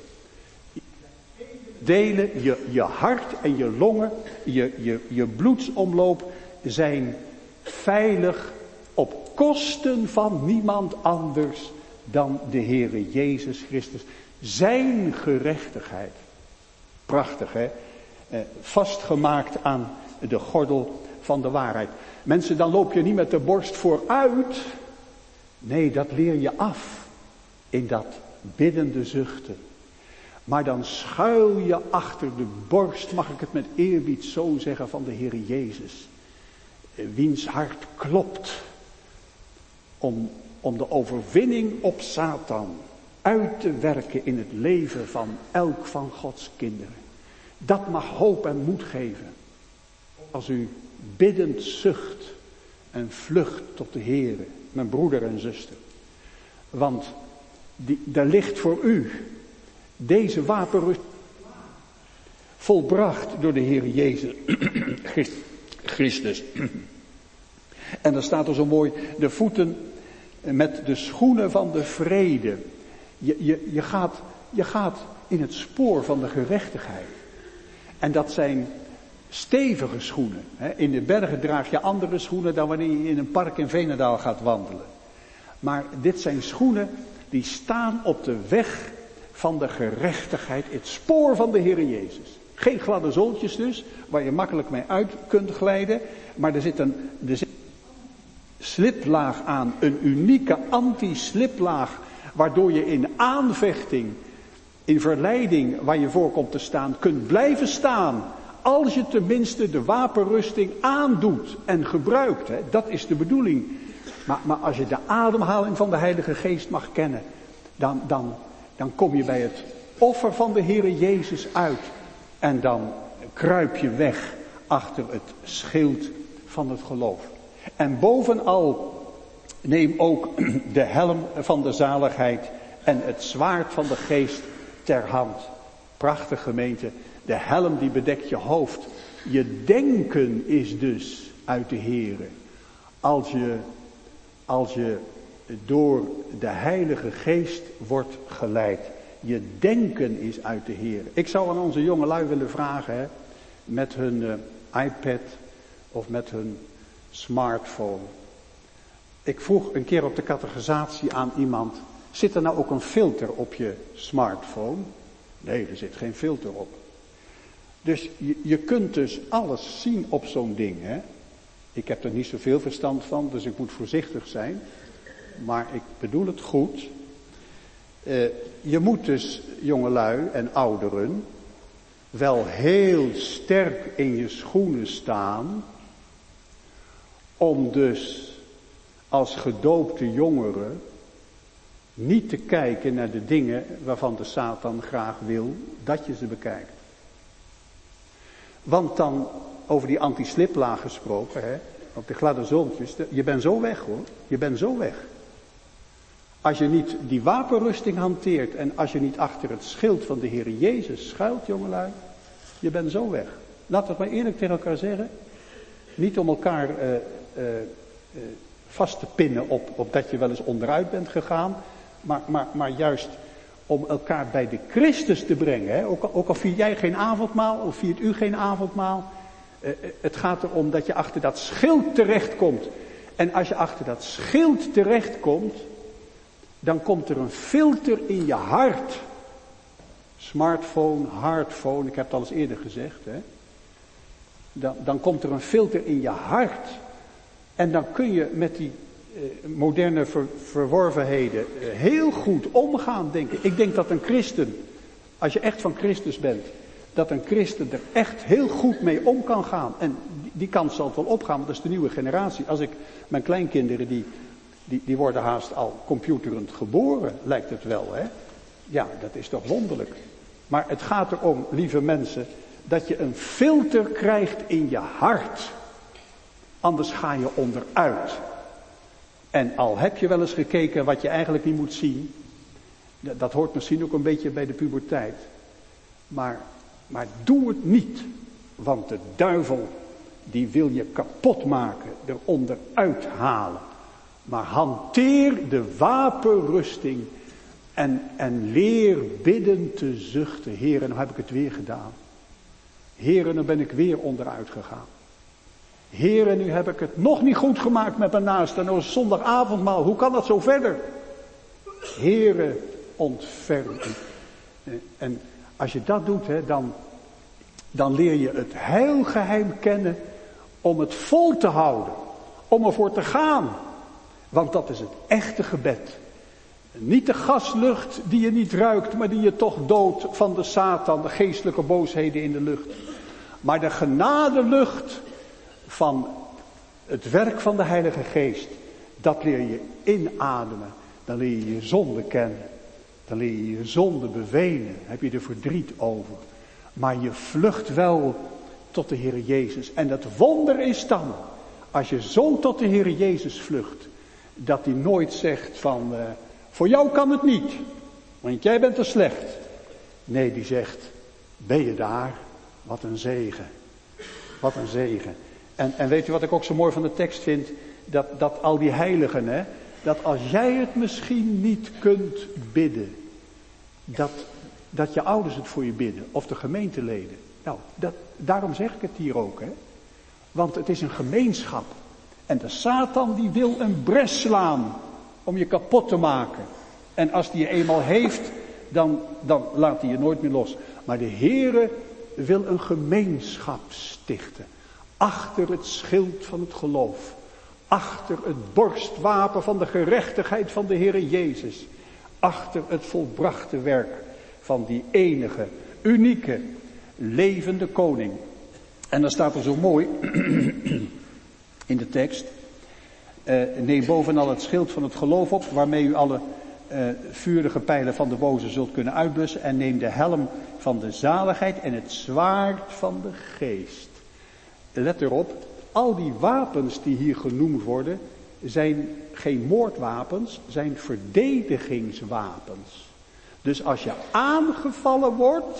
Delen, je hart en je longen, je bloedsomloop zijn veilig op kosten van niemand anders dan de Heere Jezus Christus. Zijn gerechtigheid. Prachtig, hè? Vastgemaakt aan de gordel van de waarheid. Mensen, dan loop je niet met de borst vooruit, Nee, dat leer je af in dat biddende zuchten. Maar dan schuil je achter de borst, mag ik het met eerbied zo zeggen, van de Heer Jezus. Wiens hart klopt om de overwinning op Satan uit te werken in het leven van elk van Gods kinderen. Dat mag hoop en moed geven. Als u biddend zucht en vlucht tot de Heere, mijn broeder en zuster. Want daar ligt voor u deze wapenrusting volbracht door de Heer Jezus Christus. En dan staat er zo mooi, de voeten met de schoenen van de vrede. Je gaat in het spoor van de gerechtigheid. En dat zijn stevige schoenen. In de bergen draag je andere schoenen dan wanneer je in een park in Veenendaal gaat wandelen. Maar dit zijn schoenen die staan op de weg van de gerechtigheid, het spoor van de Heer Jezus. Geen gladde zooltjes dus, waar je makkelijk mee uit kunt glijden. Maar er zit een sliplaag aan, een unieke anti-sliplaag, waardoor je in aanvechting, in verleiding waar je voor komt te staan, kunt blijven staan. Als je tenminste de wapenrusting aandoet en gebruikt. Dat is de bedoeling. Maar als je de ademhaling van de Heilige Geest mag kennen, dan kom je bij het offer van de Heere Jezus uit. En dan kruip je weg achter het schild van het geloof. En bovenal neem ook de helm van de zaligheid en het zwaard van de geest ter hand. Prachtig gemeente, de helm die bedekt je hoofd. Je denken is dus uit de Heere. Als je door de Heilige Geest wordt geleid. Je denken is uit de Heer. Ik zou aan onze jongelui willen vragen, met hun iPad of met hun smartphone. Ik vroeg een keer op de catechisatie aan iemand, zit er nou ook een filter op je smartphone? Nee, er zit geen filter op. Dus je kunt dus alles zien op zo'n ding, hè. Ik heb er niet zoveel verstand van, dus ik moet voorzichtig zijn. Maar ik bedoel het goed. Je moet dus, jongelui en ouderen, wel heel sterk in je schoenen staan, om dus als gedoopte jongeren niet te kijken naar de dingen waarvan de Satan graag wil dat je ze bekijkt. Want dan, over die anti-sliplaag gesproken, op de gladde zooltjes, je bent zo weg hoor, je bent zo weg. Als je niet die wapenrusting hanteert en als je niet achter het schild van de Heer Jezus schuilt, jongelui, je bent zo weg. Laten we het maar eerlijk tegen elkaar zeggen. Niet om elkaar vast te pinnen op dat je wel eens onderuit bent gegaan, maar juist om elkaar bij de Christus te brengen. Hè? Ook al viert jij geen avondmaal of viert u geen avondmaal. Het gaat erom dat je achter dat schild terechtkomt. En als je achter dat schild terechtkomt, dan komt er een filter in je hart. Smartphone, hardphone, ik heb het al eens eerder gezegd. Hè? Dan komt er een filter in je hart. En dan kun je met die moderne verworvenheden heel goed omgaan, denk ik. Ik denk dat een christen, als je echt van Christus bent, dat een christen er echt heel goed mee om kan gaan. En die kant zal het wel opgaan, want dat is de nieuwe generatie. Als ik mijn kleinkinderen, die worden haast al computerend geboren, lijkt het wel, hè? Ja, dat is toch wonderlijk. Maar het gaat erom, lieve mensen, dat je een filter krijgt in je hart. Anders ga je onderuit. En al heb je wel eens gekeken wat je eigenlijk niet moet zien. Dat hoort misschien ook een beetje bij de puberteit. Maar doe het niet. Want de duivel, die wil je kapot maken. Eronder uithalen. Maar hanteer de wapenrusting. En leer bidden te zuchten. Heer, en dan heb ik het weer gedaan. Heer, en dan ben ik weer onderuit gegaan. Heer, en nu heb ik het nog niet goed gemaakt met mijn naaste. En het is zondagavondmaal. Hoe kan dat zo verder? Heere, ontferm u. En als je dat doet, dan leer je het heilgeheim kennen om het vol te houden. Om ervoor te gaan. Want dat is het echte gebed. Niet de gaslucht die je niet ruikt, maar die je toch doodt van de Satan, de geestelijke boosheden in de lucht. Maar de genadelucht van het werk van de Heilige Geest, dat leer je inademen. Dan leer je je zonde kennen. Dan leer je je zonde bewenen. Heb je er verdriet over. Maar je vlucht wel tot de Heer Jezus. En het wonder is dan, als je zo tot de Heer Jezus vlucht, dat hij nooit zegt van, voor jou kan het niet, want jij bent te slecht. Nee, die zegt, ben je daar? Wat een zegen. Wat een zegen. En weet u wat ik ook zo mooi van de tekst vind? Dat al die heiligen, hè, dat als jij het misschien niet kunt bidden, dat je ouders het voor je bidden, of de gemeenteleden. Nou, daarom zeg ik het hier ook, hè. Want het is een gemeenschap. En de Satan die wil een bres slaan om je kapot te maken. En als die je eenmaal heeft, dan laat hij je nooit meer los. Maar de Heere wil een gemeenschap stichten. Achter het schild van het geloof. Achter het borstwapen van de gerechtigheid van de Heere Jezus. Achter het volbrachte werk van die enige, unieke, levende koning. En dan staat er zo mooi in de tekst. Neem bovenal het schild van het geloof op, waarmee u alle vurige pijlen van de boze zult kunnen uitblussen. En neem de helm van de zaligheid en het zwaard van de geest. Let erop, al die wapens die hier genoemd worden, zijn geen moordwapens, zijn verdedigingswapens. Dus als je aangevallen wordt,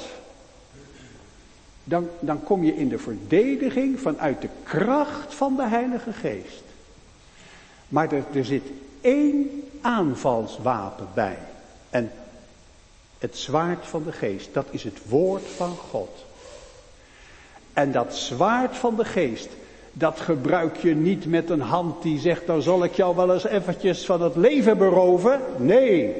dan kom je in de verdediging vanuit de kracht van de Heilige Geest. Maar er zit één aanvalswapen bij. En het zwaard van de Geest, dat is het woord van God. En dat zwaard van de Geest, dat gebruik je niet met een hand die zegt, dan zal ik jou wel eens eventjes van het leven beroven. Nee.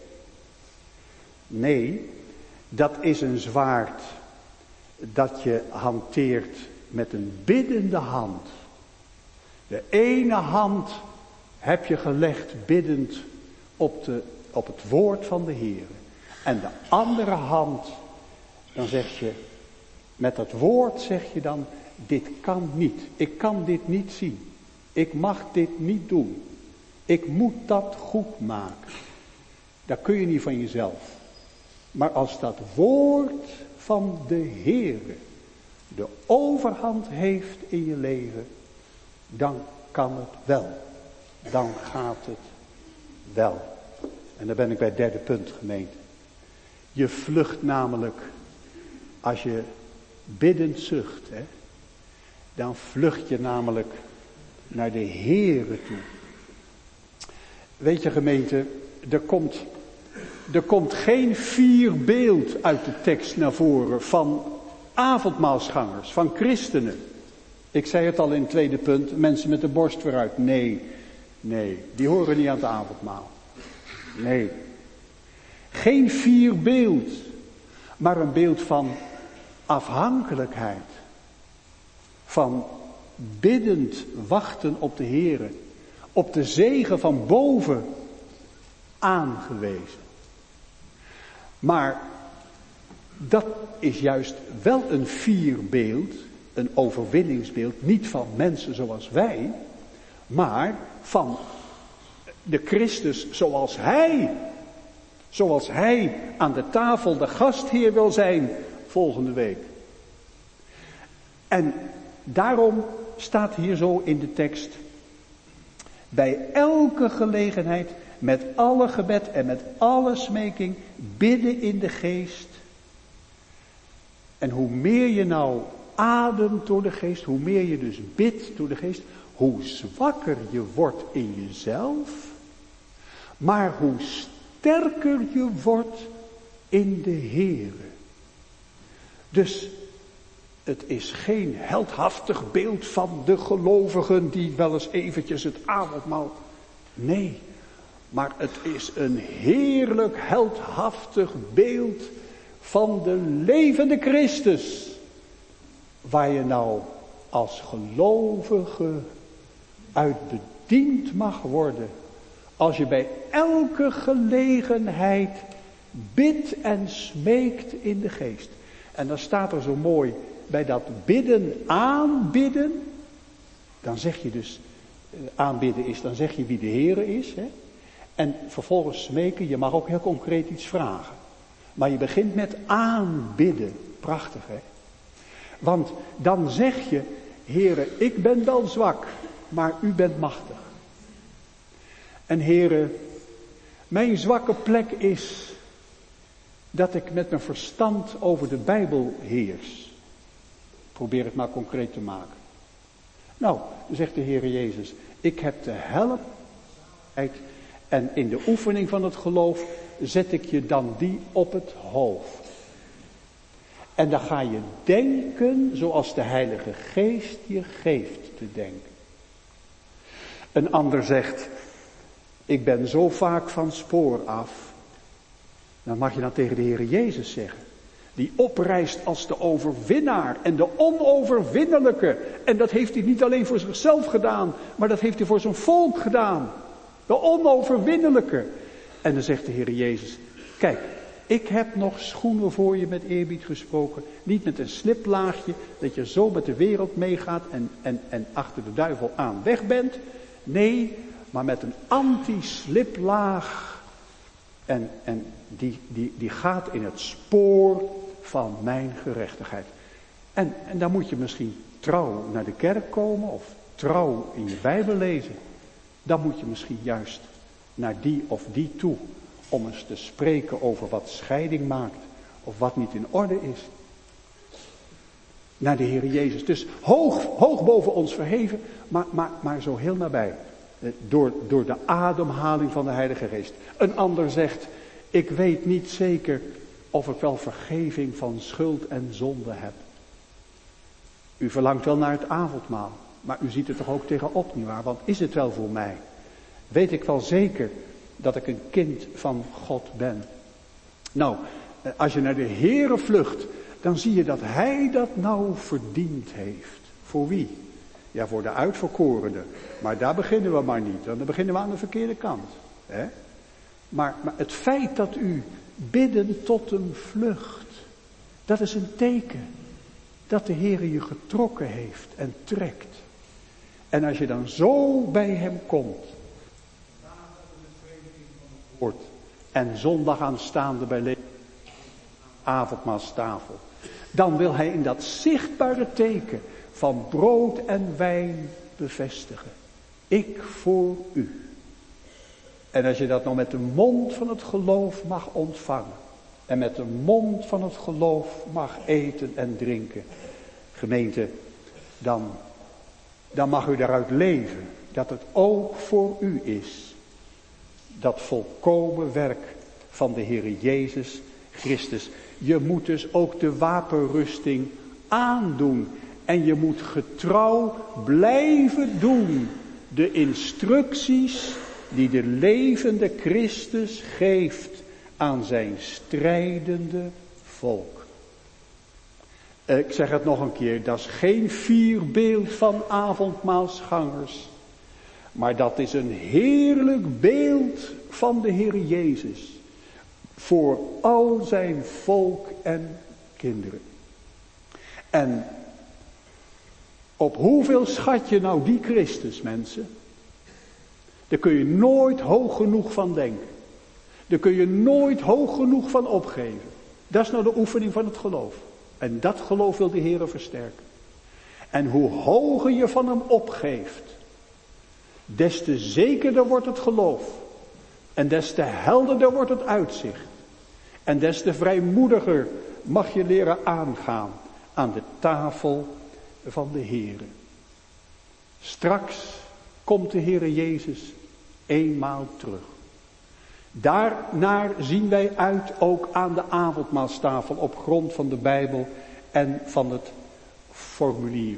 Nee, dat is een zwaard dat je hanteert met een biddende hand. De ene hand heb je gelegd biddend op het woord van de Heer. En de andere hand, dan zeg je, met dat woord zeg je dan, dit kan niet. Ik kan dit niet zien. Ik mag dit niet doen. Ik moet dat goed maken. Dat kun je niet van jezelf. Maar als dat woord van de Heere de overhand heeft in je leven, dan kan het wel. Dan gaat het wel. En dan ben ik bij het derde punt, gemeente. Je vlucht namelijk, als je biddend zucht, hè, dan vlucht je namelijk naar de Heere toe. Weet je, gemeente, er komt geen beeld uit de tekst naar voren van avondmaalsgangers, van christenen. Ik zei het al in het tweede punt, mensen met de borst vooruit. Nee, die horen niet aan het avondmaal. Nee. Geen beeld, maar een beeld van afhankelijkheid. Van biddend wachten op de Heere. Op de zegen van boven aangewezen. Maar dat is juist wel een beeld, een overwinningsbeeld, niet van mensen zoals wij, maar van de Christus zoals hij aan de tafel de gastheer wil zijn volgende week. En daarom staat hier zo in de tekst, bij elke gelegenheid, met alle gebed en met alle smeking, bidden in de geest. En hoe meer je nou ademt door de geest, hoe meer je dus bidt door de geest, hoe zwakker je wordt in jezelf, maar hoe sterker je wordt in de Heere. Dus het is geen heldhaftig beeld van de gelovigen die wel eens eventjes het avondmaal. Nee, maar het is een heerlijk heldhaftig beeld van de levende Christus. Waar je nou als gelovige uit bediend mag worden Als je bij elke gelegenheid bidt en smeekt in de geest. En dan staat er zo mooi bij dat bidden, aanbidden. Dan zeg je dus, aanbidden is, dan zeg je wie de Heere is. Hè? En vervolgens smeken, je mag ook heel concreet iets vragen. Maar je begint met aanbidden. Prachtig, hè? Want dan zeg je, Heere, ik ben wel zwak, maar u bent machtig. En Heere, mijn zwakke plek is dat ik met mijn verstand over de Bijbel heers. Probeer het maar concreet te maken. Nou, dan zegt de Heere Jezus, ik heb de help. En in de oefening van het geloof zet ik je dan die op het hoofd. En dan ga je denken zoals de Heilige Geest je geeft te denken. Een ander zegt, ik ben zo vaak van spoor af. Dan mag je dan tegen de Heere Jezus zeggen. Die oprijst als de overwinnaar en de onoverwinnelijke. En dat heeft hij niet alleen voor zichzelf gedaan, maar dat heeft hij voor zijn volk gedaan. De onoverwinnelijke. En dan zegt de Heere Jezus, kijk, ik heb nog schoenen voor je met eerbied gesproken. Niet met een sliplaagje, dat je zo met de wereld meegaat en achter de duivel aan weg bent. Nee, maar met een anti-sliplaag. En die gaat in het spoor van mijn gerechtigheid. En dan moet je misschien trouw naar de kerk komen of trouw in je Bijbel lezen. Dan moet je misschien juist naar die of die toe. Om eens te spreken over wat scheiding maakt. Of wat niet in orde is. Naar de Heer Jezus. Dus hoog boven ons verheven. Maar zo heel nabij. Door de ademhaling van de Heilige Geest. Een ander zegt. Ik weet niet zeker of ik wel vergeving van schuld en zonde heb. U verlangt wel naar het avondmaal. Maar u ziet er toch ook tegenop, nietwaar? Want is het wel voor mij? Weet ik wel zeker dat ik een kind van God ben? Nou, als je naar de Heere vlucht, dan zie je dat Hij dat nou verdiend heeft. Voor wie? Ja, voor de uitverkorenen. Maar daar beginnen we maar niet. Dan beginnen we aan de verkeerde kant. Hè? Maar het feit dat u bidden tot een vlucht, dat is een teken dat de Heere je getrokken heeft en trekt. En als je dan zo bij hem komt, en zondag aanstaande bij avondmaalstafel, dan wil hij in dat zichtbare teken van brood en wijn bevestigen. Ik voor u. En als je dat nou met de mond van het geloof mag ontvangen. En met de mond van het geloof mag eten en drinken. Gemeente, dan mag u daaruit leven. Dat het ook voor u is. Dat volkomen werk van de Heer Jezus Christus. Je moet dus ook de wapenrusting aandoen. En je moet getrouw blijven doen. De instructies die de levende Christus geeft aan zijn strijdende volk. Ik zeg het nog een keer, dat is geen vierbeeld van avondmaalsgangers. Maar dat is een heerlijk beeld van de Heer Jezus. Voor al zijn volk en kinderen. En op hoeveel schat je nou die Christus, mensen? Daar kun je nooit hoog genoeg van denken. Daar kun je nooit hoog genoeg van opgeven. Dat is nou de oefening van het geloof. En dat geloof wil de Heer versterken. En hoe hoger je van hem opgeeft, des te zekerder wordt het geloof. En des te helderder wordt het uitzicht. En des te vrijmoediger mag je leren aangaan aan de tafel van de Heer. Straks komt de Heer Jezus eenmaal terug. Daarnaar zien wij uit ook aan de avondmaalstafel op grond van de Bijbel en van het formulier.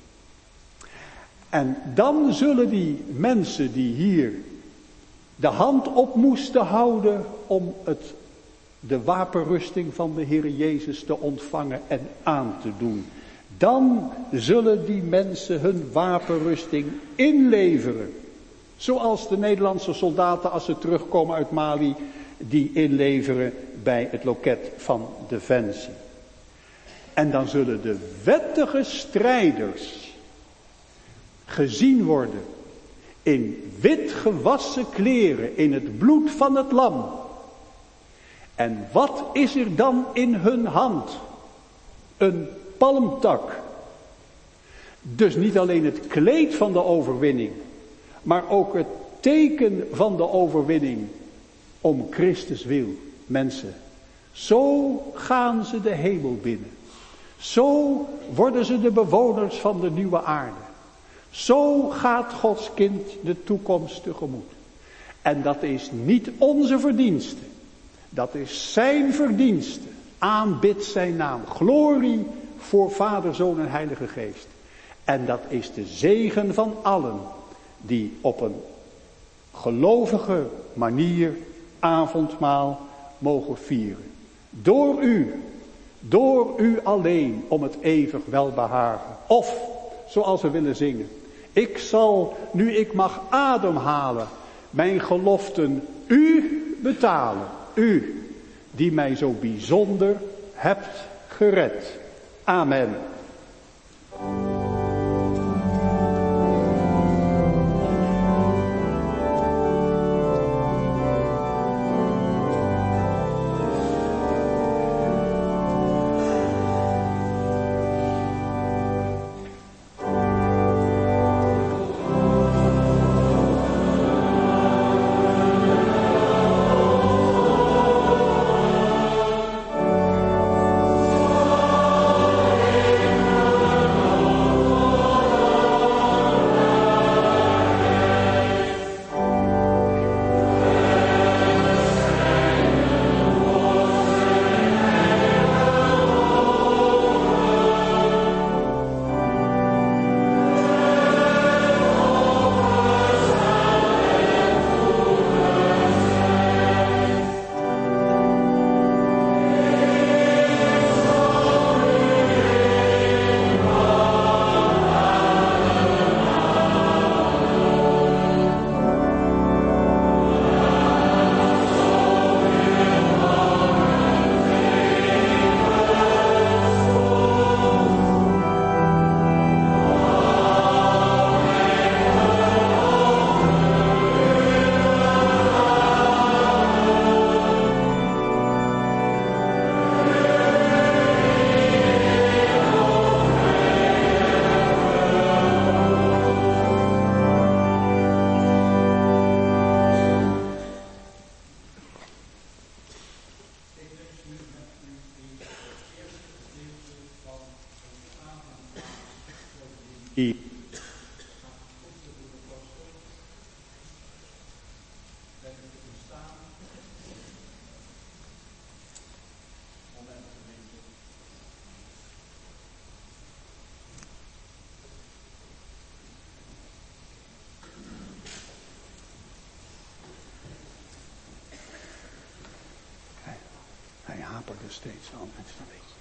En dan zullen die mensen die hier de hand op moesten houden om de wapenrusting van de Heer Jezus te ontvangen en aan te doen. Dan zullen die mensen hun wapenrusting inleveren. Zoals de Nederlandse soldaten als ze terugkomen uit Mali die inleveren bij het loket van Defensie. En dan zullen de wettige strijders gezien worden in wit gewassen kleren, in het bloed van het lam. En wat is er dan in hun hand? Een palmtak. Dus niet alleen het kleed van de overwinning, maar ook het teken van de overwinning om Christus wil. Mensen, zo gaan ze de hemel binnen. Zo worden ze de bewoners van de nieuwe aarde. Zo gaat Gods kind de toekomst tegemoet. En dat is niet onze verdienste. Dat is zijn verdienste. Aanbid zijn naam. Glorie voor Vader, Zoon en Heilige Geest. En dat is de zegen van allen die op een gelovige manier avondmaal mogen vieren. Door u alleen om het eeuwig welbehagen. Of, zoals we willen zingen, ik zal, nu ik mag ademhalen, mijn geloften u betalen. U, die mij zo bijzonder hebt gered. Amen. Hij haperde steeds aan, mensen, dat weet je.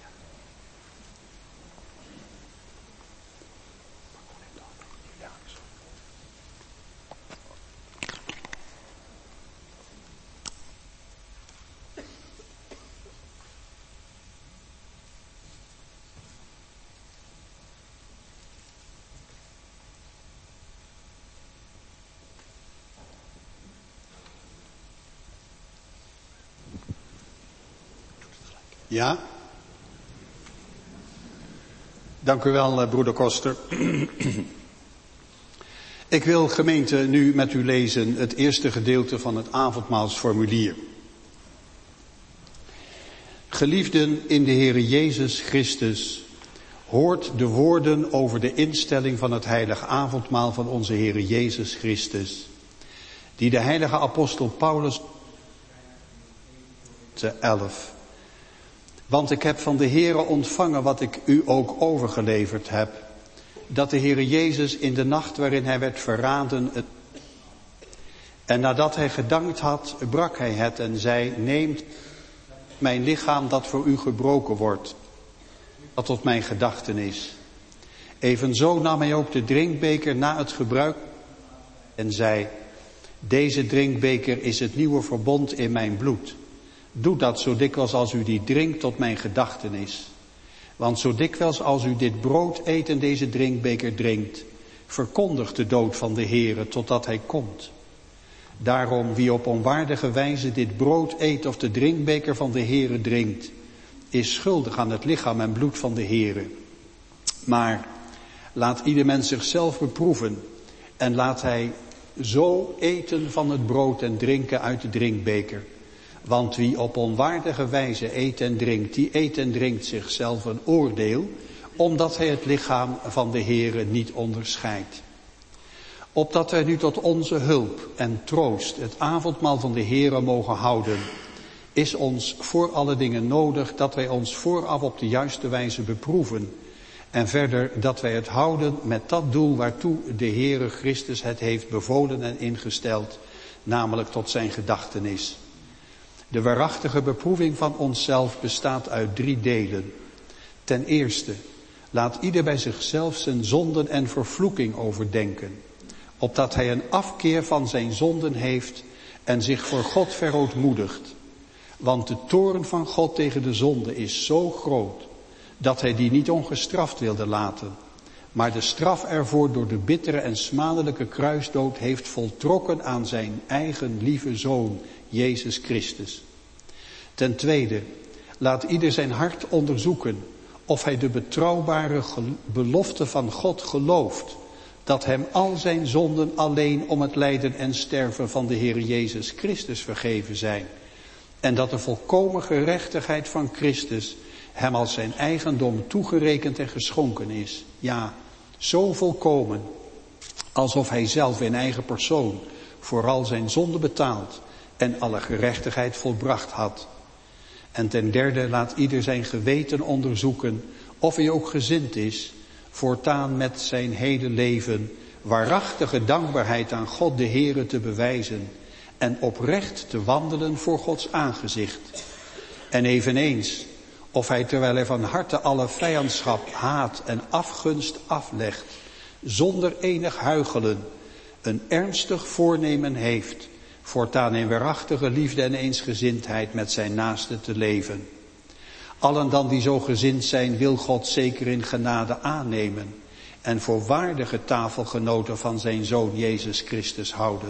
Ja, zo. Ja. Dank u wel, broeder Koster. Ik wil, gemeente, nu met u lezen het eerste gedeelte van het avondmaalsformulier. Geliefden in de Heere Jezus Christus, hoort de woorden over de instelling van het heilige avondmaal van onze Heere Jezus Christus, die de heilige apostel Paulus 11. Want ik heb van de Heere ontvangen wat ik u ook overgeleverd heb, dat de Heere Jezus in de nacht waarin hij werd verraden, en nadat hij gedankt had, brak hij het en zei, neemt mijn lichaam dat voor u gebroken wordt, dat tot mijn gedachtenis. Evenzo nam hij ook de drinkbeker na het gebruik en zei, Deze drinkbeker is het nieuwe verbond in mijn bloed. Doe dat zo dikwijls als u die drinkt tot mijn gedachtenis. Want zo dikwijls als u dit brood eet en deze drinkbeker drinkt, verkondigt de dood van de Heere totdat hij komt. Daarom wie op onwaardige wijze dit brood eet of de drinkbeker van de Heere drinkt, is schuldig aan het lichaam en bloed van de Heere. Maar laat ieder mens zichzelf beproeven en laat hij zo eten van het brood en drinken uit de drinkbeker. Want wie op onwaardige wijze eet en drinkt, die eet en drinkt zichzelf een oordeel, omdat hij het lichaam van de Heere niet onderscheidt. Opdat wij nu tot onze hulp en troost het avondmaal van de Heere mogen houden, is ons voor alle dingen nodig dat wij ons vooraf op de juiste wijze beproeven. En verder dat wij het houden met dat doel waartoe de Heere Christus het heeft bevolen en ingesteld, namelijk tot zijn gedachtenis. De waarachtige beproeving van onszelf bestaat uit 3 delen. Ten eerste, laat ieder bij zichzelf zijn zonden en vervloeking overdenken, opdat hij een afkeer van zijn zonden heeft en zich voor God verootmoedigt. Want de toorn van God tegen de zonde is zo groot, dat hij die niet ongestraft wilde laten, maar de straf ervoor door de bittere en smadelijke kruisdood heeft voltrokken aan zijn eigen lieve Zoon, Jezus Christus. Ten tweede, laat ieder zijn hart onderzoeken of hij de betrouwbare belofte van God gelooft, dat hem al zijn zonden alleen om het lijden en sterven van de Heer Jezus Christus vergeven zijn, en dat de volkomen gerechtigheid van Christus hem als zijn eigendom toegerekend en geschonken is. Ja, zo volkomen, alsof hij zelf in eigen persoon vooral zijn zonde betaald en alle gerechtigheid volbracht had. En ten derde, laat ieder zijn geweten onderzoeken of hij ook gezind is voortaan met zijn hele leven waarachtige dankbaarheid aan God de Heere te bewijzen en oprecht te wandelen voor Gods aangezicht. En eveneens, of hij terwijl hij van harte alle vijandschap, haat en afgunst aflegt, zonder enig huichelen, een ernstig voornemen heeft voortaan in waarachtige liefde en eensgezindheid met zijn naaste te leven. Allen dan die zo gezind zijn, wil God zeker in genade aannemen en voor waardige tafelgenoten van zijn Zoon Jezus Christus houden.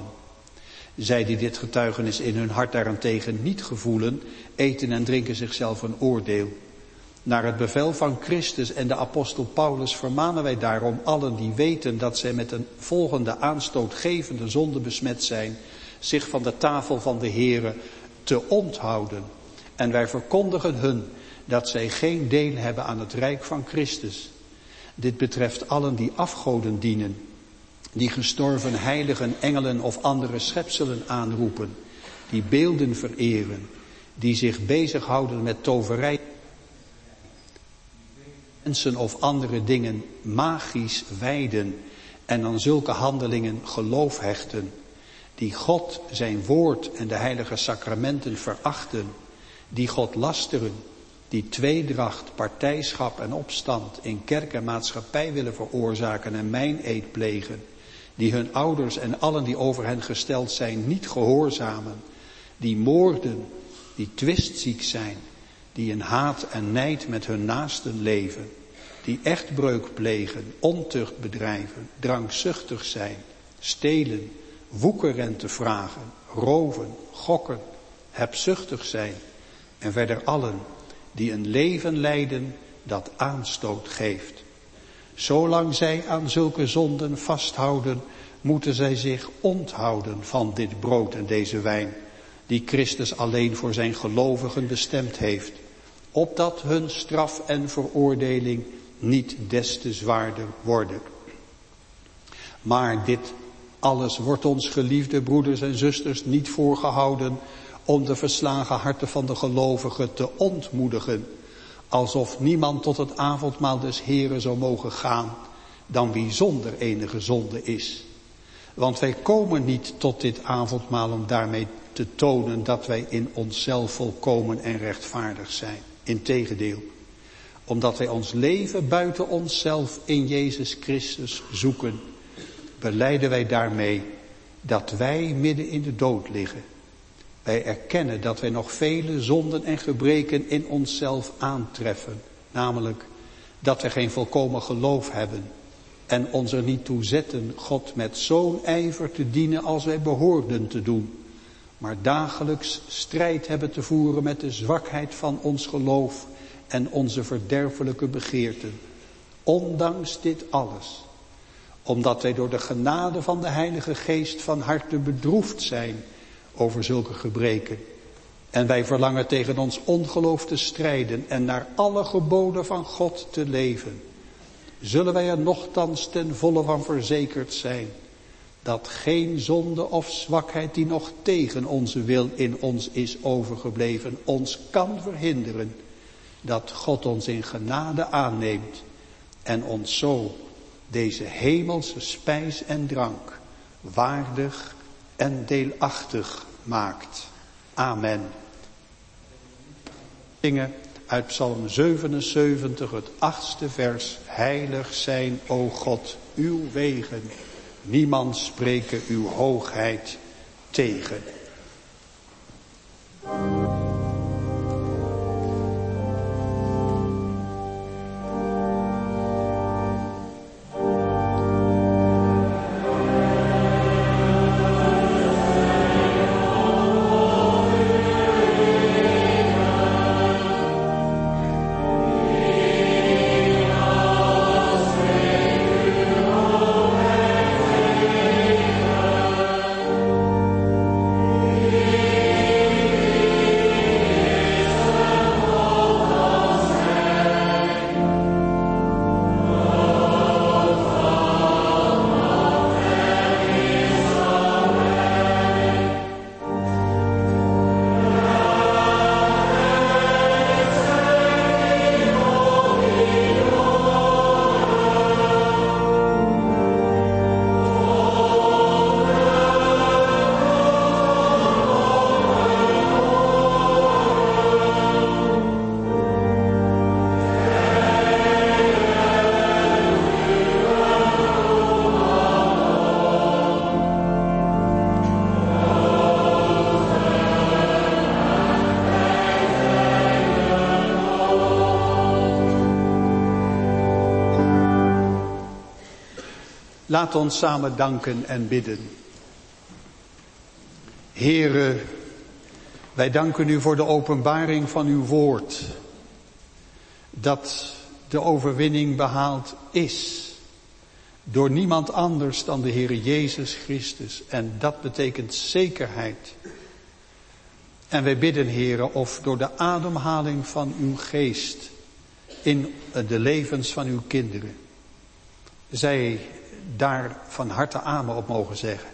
Zij die dit getuigenis in hun hart daarentegen niet gevoelen, eten en drinken zichzelf een oordeel. Naar het bevel van Christus en de apostel Paulus vermanen wij daarom allen die weten dat zij met een volgende aanstootgevende zonde besmet zijn, zich van de tafel van de Heere te onthouden. En wij verkondigen hun dat zij geen deel hebben aan het rijk van Christus. Dit betreft allen die afgoden dienen, die gestorven heiligen, engelen of andere schepselen aanroepen, die beelden vereren, die zich bezighouden met toverij, mensen of andere dingen magisch wijden en aan zulke handelingen geloof hechten, die God, zijn woord en de heilige sacramenten verachten, die God lasteren, die tweedracht, partijschap en opstand in kerk en maatschappij willen veroorzaken en meineed plegen, die hun ouders en allen die over hen gesteld zijn niet gehoorzamen, die moorden, die twistziek zijn, die in haat en nijd met hun naasten leven, die echtbreuk plegen, ontucht bedrijven, drankzuchtig zijn, stelen, woekerrente vragen, roven, gokken, hebzuchtig zijn en verder allen die een leven leiden dat aanstoot geeft. Zolang zij aan zulke zonden vasthouden, moeten zij zich onthouden van dit brood en deze wijn, die Christus alleen voor zijn gelovigen bestemd heeft, opdat hun straf en veroordeling niet des te zwaarder worden. Maar dit alles wordt ons, geliefde broeders en zusters, niet voorgehouden om de verslagen harten van de gelovigen te ontmoedigen, alsof niemand tot het avondmaal des Heren zou mogen gaan dan wie zonder enige zonde is. Want wij komen niet tot dit avondmaal om daarmee te tonen dat wij in onszelf volkomen en rechtvaardig zijn. Integendeel, omdat wij ons leven buiten onszelf in Jezus Christus zoeken, belijden wij daarmee dat wij midden in de dood liggen. Wij erkennen dat wij nog vele zonden en gebreken in onszelf aantreffen. Namelijk dat wij geen volkomen geloof hebben en ons er niet toe zetten God met zo'n ijver te dienen als wij behoorden te doen. Maar dagelijks strijd hebben te voeren met de zwakheid van ons geloof en onze verderfelijke begeerten. Ondanks dit alles, omdat wij door de genade van de Heilige Geest van harte bedroefd zijn over zulke gebreken. En wij verlangen tegen ons ongeloof te strijden en naar alle geboden van God te leven. Zullen wij er nochtans ten volle van verzekerd zijn dat geen zonde of zwakheid die nog tegen onze wil in ons is overgebleven ons kan verhinderen dat God ons in genade aanneemt en ons zo deze hemelse spijs en drank waardig en deelachtig maakt. Amen. Zingen uit Psalm 77, het 8e vers. Heilig zijn, o God, uw wegen. Niemand spreke uw hoogheid tegen. Laat ons samen danken en bidden. Heere, wij danken u voor de openbaring van uw woord. Dat de overwinning behaald is. Door niemand anders dan de Heere Jezus Christus. En dat betekent zekerheid. En wij bidden, Heere, of door de ademhaling van uw geest in de levens van uw kinderen, zij daar van harte amen op mogen zeggen.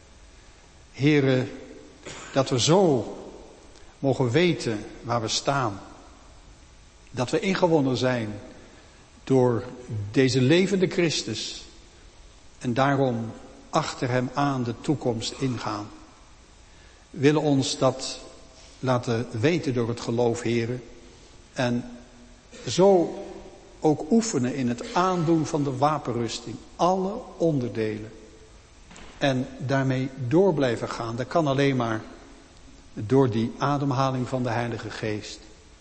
Heere, dat we zo mogen weten waar we staan. Dat we ingewonnen zijn door deze levende Christus. En daarom achter hem aan de toekomst ingaan. We willen ons dat laten weten door het geloof, Heere. En zo ook oefenen in het aandoen van de wapenrusting. Alle onderdelen. En daarmee door blijven gaan. Dat kan alleen maar door die ademhaling van de Heilige Geest.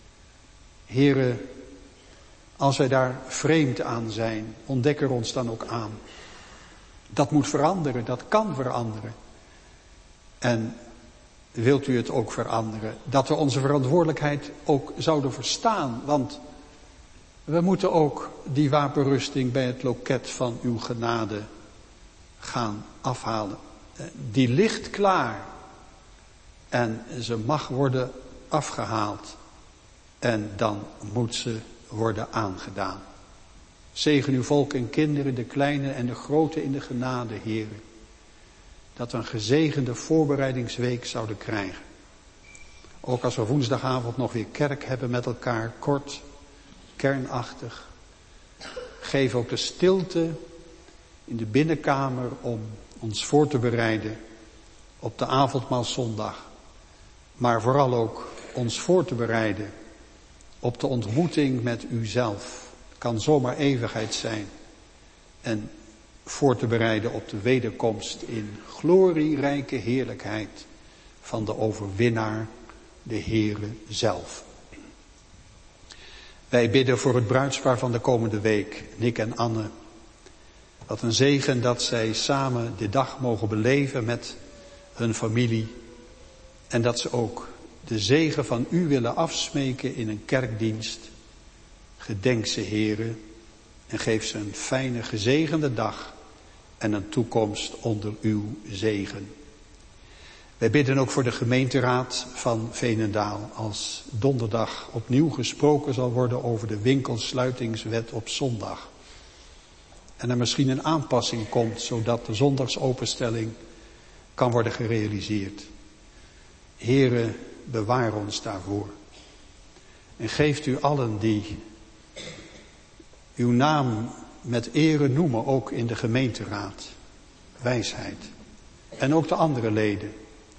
Heere, als wij daar vreemd aan zijn, ontdek er ons dan ook aan. Dat moet veranderen, dat kan veranderen. En wilt u het ook veranderen? Dat we onze verantwoordelijkheid ook zouden verstaan. Want we moeten ook die wapenrusting bij het loket van uw genade gaan afhalen. Die ligt klaar. En ze mag worden afgehaald. En dan moet ze worden aangedaan. Zegen uw volk en kinderen, de kleine en de grote in de genade, Heere. Dat we een gezegende voorbereidingsweek zouden krijgen. Ook als we woensdagavond nog weer kerk hebben met elkaar, kort, kernachtig. Geef ook de stilte in de binnenkamer om ons voor te bereiden op de avondmaalszondag. Maar vooral ook ons voor te bereiden op de ontmoeting met uzelf. Het kan zomaar eeuwigheid zijn. En voor te bereiden op de wederkomst in glorierijke heerlijkheid van de overwinnaar, de Heere zelf. Wij bidden voor het bruidspaar van de komende week, Nick en Anne. Wat een zegen dat zij samen de dag mogen beleven met hun familie. En dat ze ook de zegen van u willen afsmeken in een kerkdienst. Gedenk ze, Heere, en geef ze een fijne, gezegende dag en een toekomst onder uw zegen. Wij bidden ook voor de gemeenteraad van Veenendaal, als donderdag opnieuw gesproken zal worden over de winkelsluitingswet op zondag. En er misschien een aanpassing komt, zodat de zondagsopenstelling kan worden gerealiseerd. Heere, bewaar ons daarvoor. En geeft u allen die uw naam met ere noemen, ook in de gemeenteraad, wijsheid. En ook de andere leden.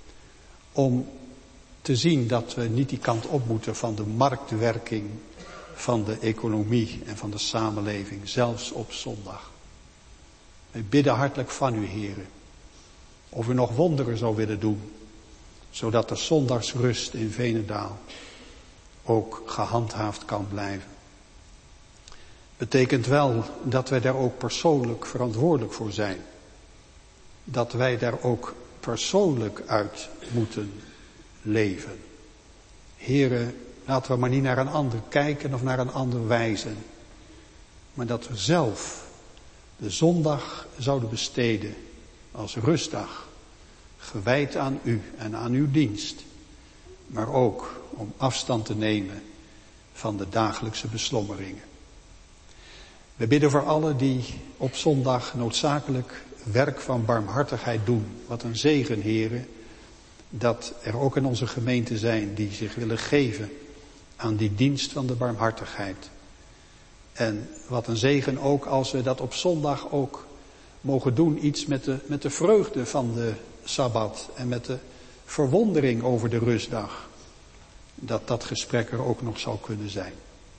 Om te zien dat we niet die kant op moeten van de marktwerking van de economie en van de samenleving, zelfs op zondag. Wij bidden hartelijk van u, Heere, of u nog wonderen zou willen doen, zodat de zondagsrust in Veenendaal ook gehandhaafd kan blijven. Betekent wel dat wij daar ook persoonlijk verantwoordelijk voor zijn. Dat wij daar ook persoonlijk uit moeten leven. Heere, laten we maar niet naar een ander kijken of naar een ander wijzen. Maar dat we zelf de zondag zouden besteden als rustdag. Gewijd aan u en aan uw dienst. Maar ook om afstand te nemen van de dagelijkse beslommeringen. We bidden voor allen die op zondag noodzakelijk werk van barmhartigheid doen. Wat een zegen, Heere, dat er ook in onze gemeente zijn die zich willen geven aan die dienst van de barmhartigheid. En wat een zegen ook als we dat op zondag ook mogen doen, iets met de vreugde van de Sabbat en met de verwondering over de rustdag. Dat gesprek er ook nog zal kunnen zijn.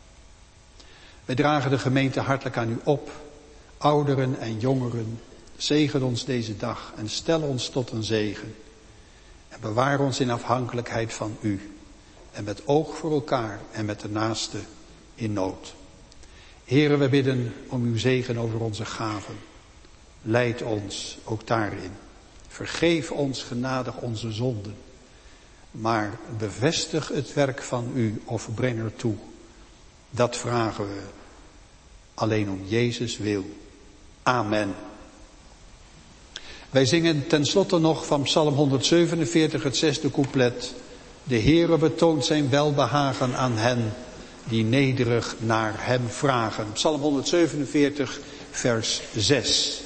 Wij dragen de gemeente hartelijk aan u op, ouderen en jongeren. Zegen ons deze dag en stel ons tot een zegen. En bewaar ons in afhankelijkheid van u. En met oog voor elkaar en met de naaste in nood. Heren, we bidden om uw zegen over onze gaven. Leid ons ook daarin. Vergeef ons genadig onze zonden. Maar bevestig het werk van u of breng er toe. Dat vragen we. Alleen om Jezus wil. Amen. Wij zingen tenslotte nog van Psalm 147, het 6e couplet. De Heere betoont zijn welbehagen aan hen die nederig naar hem vragen. Psalm 147, vers 6.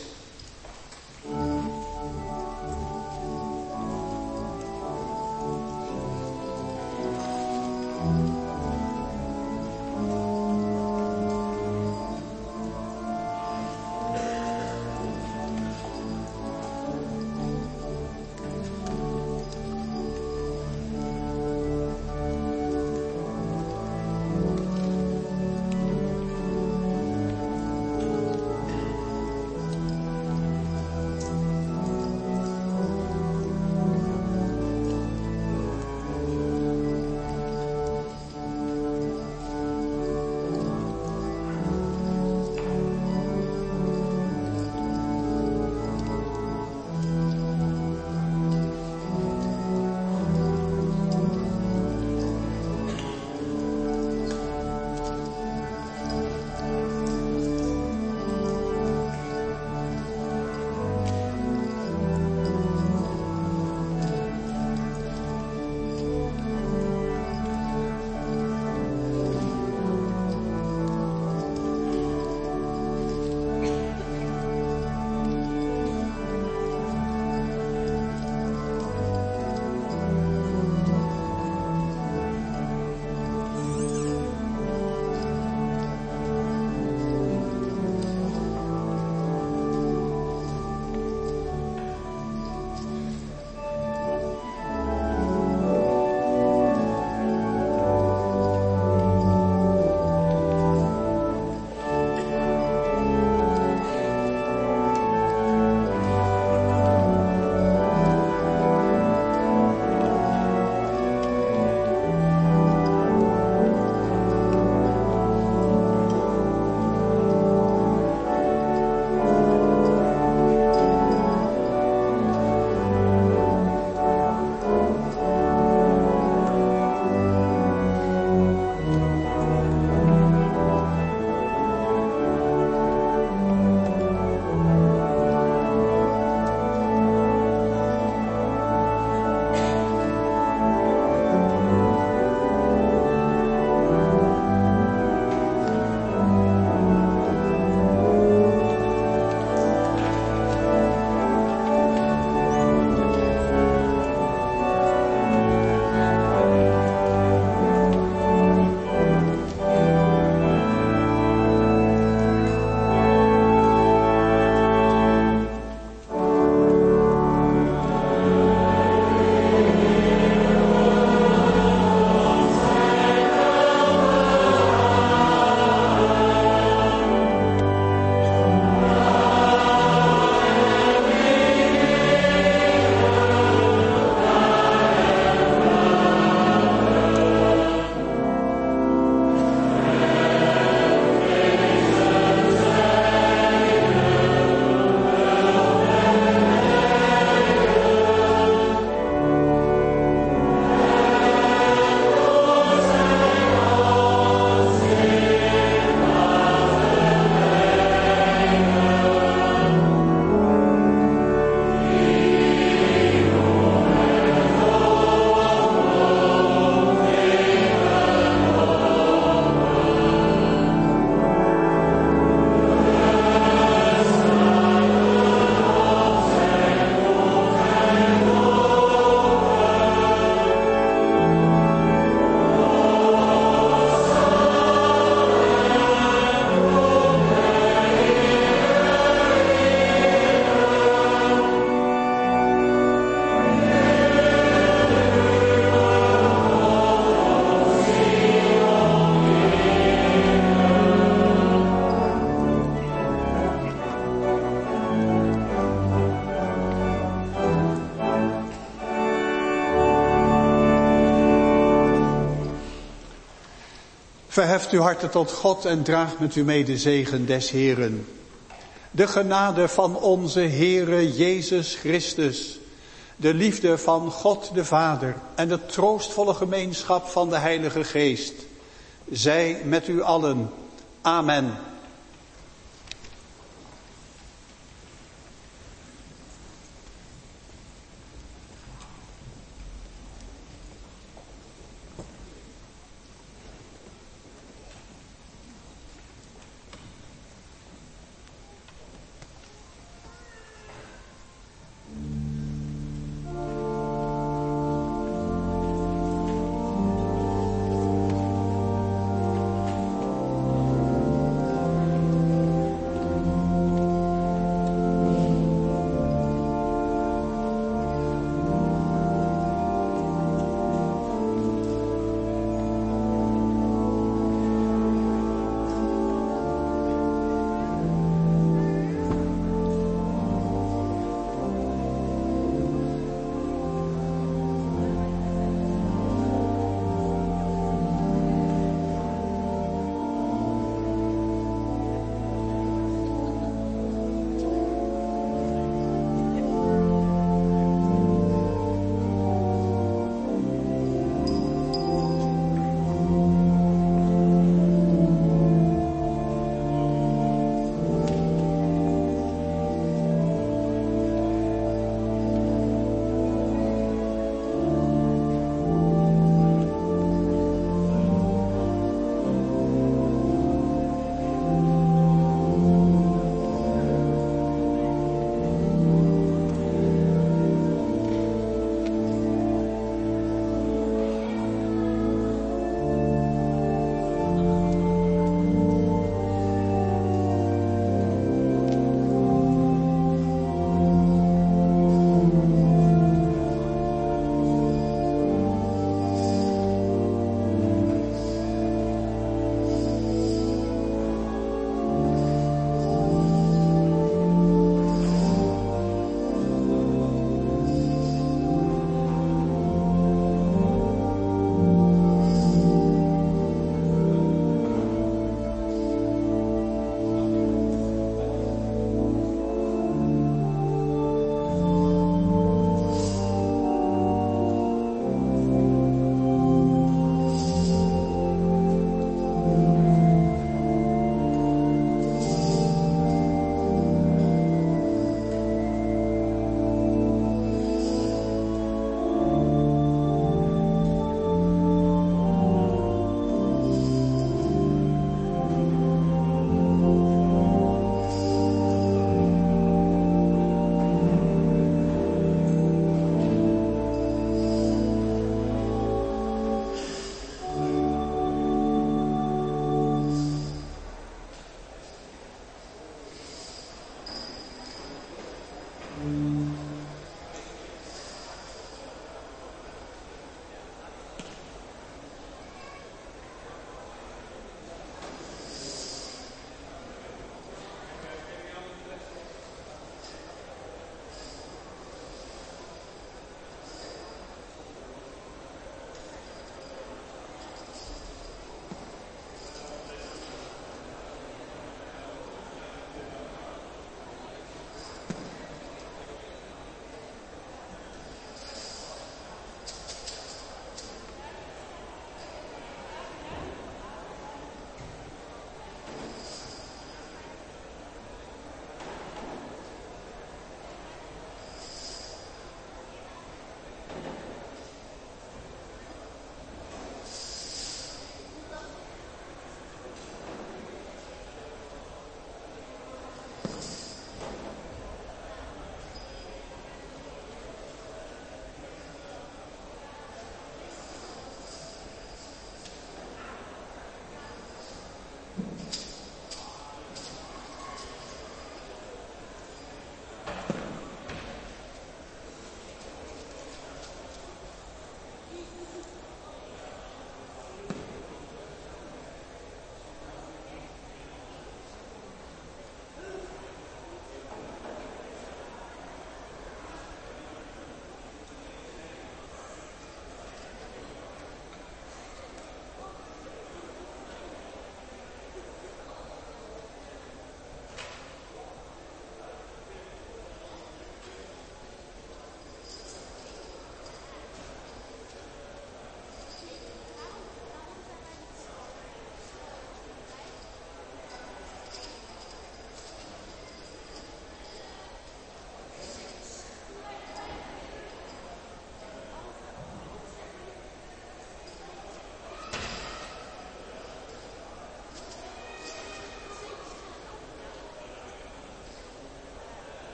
Verheft uw harten tot God en draagt met u mee de zegen des Heeren. De genade van onze Heere Jezus Christus, de liefde van God de Vader en de troostvolle gemeenschap van de Heilige Geest, zij met u allen. Amen.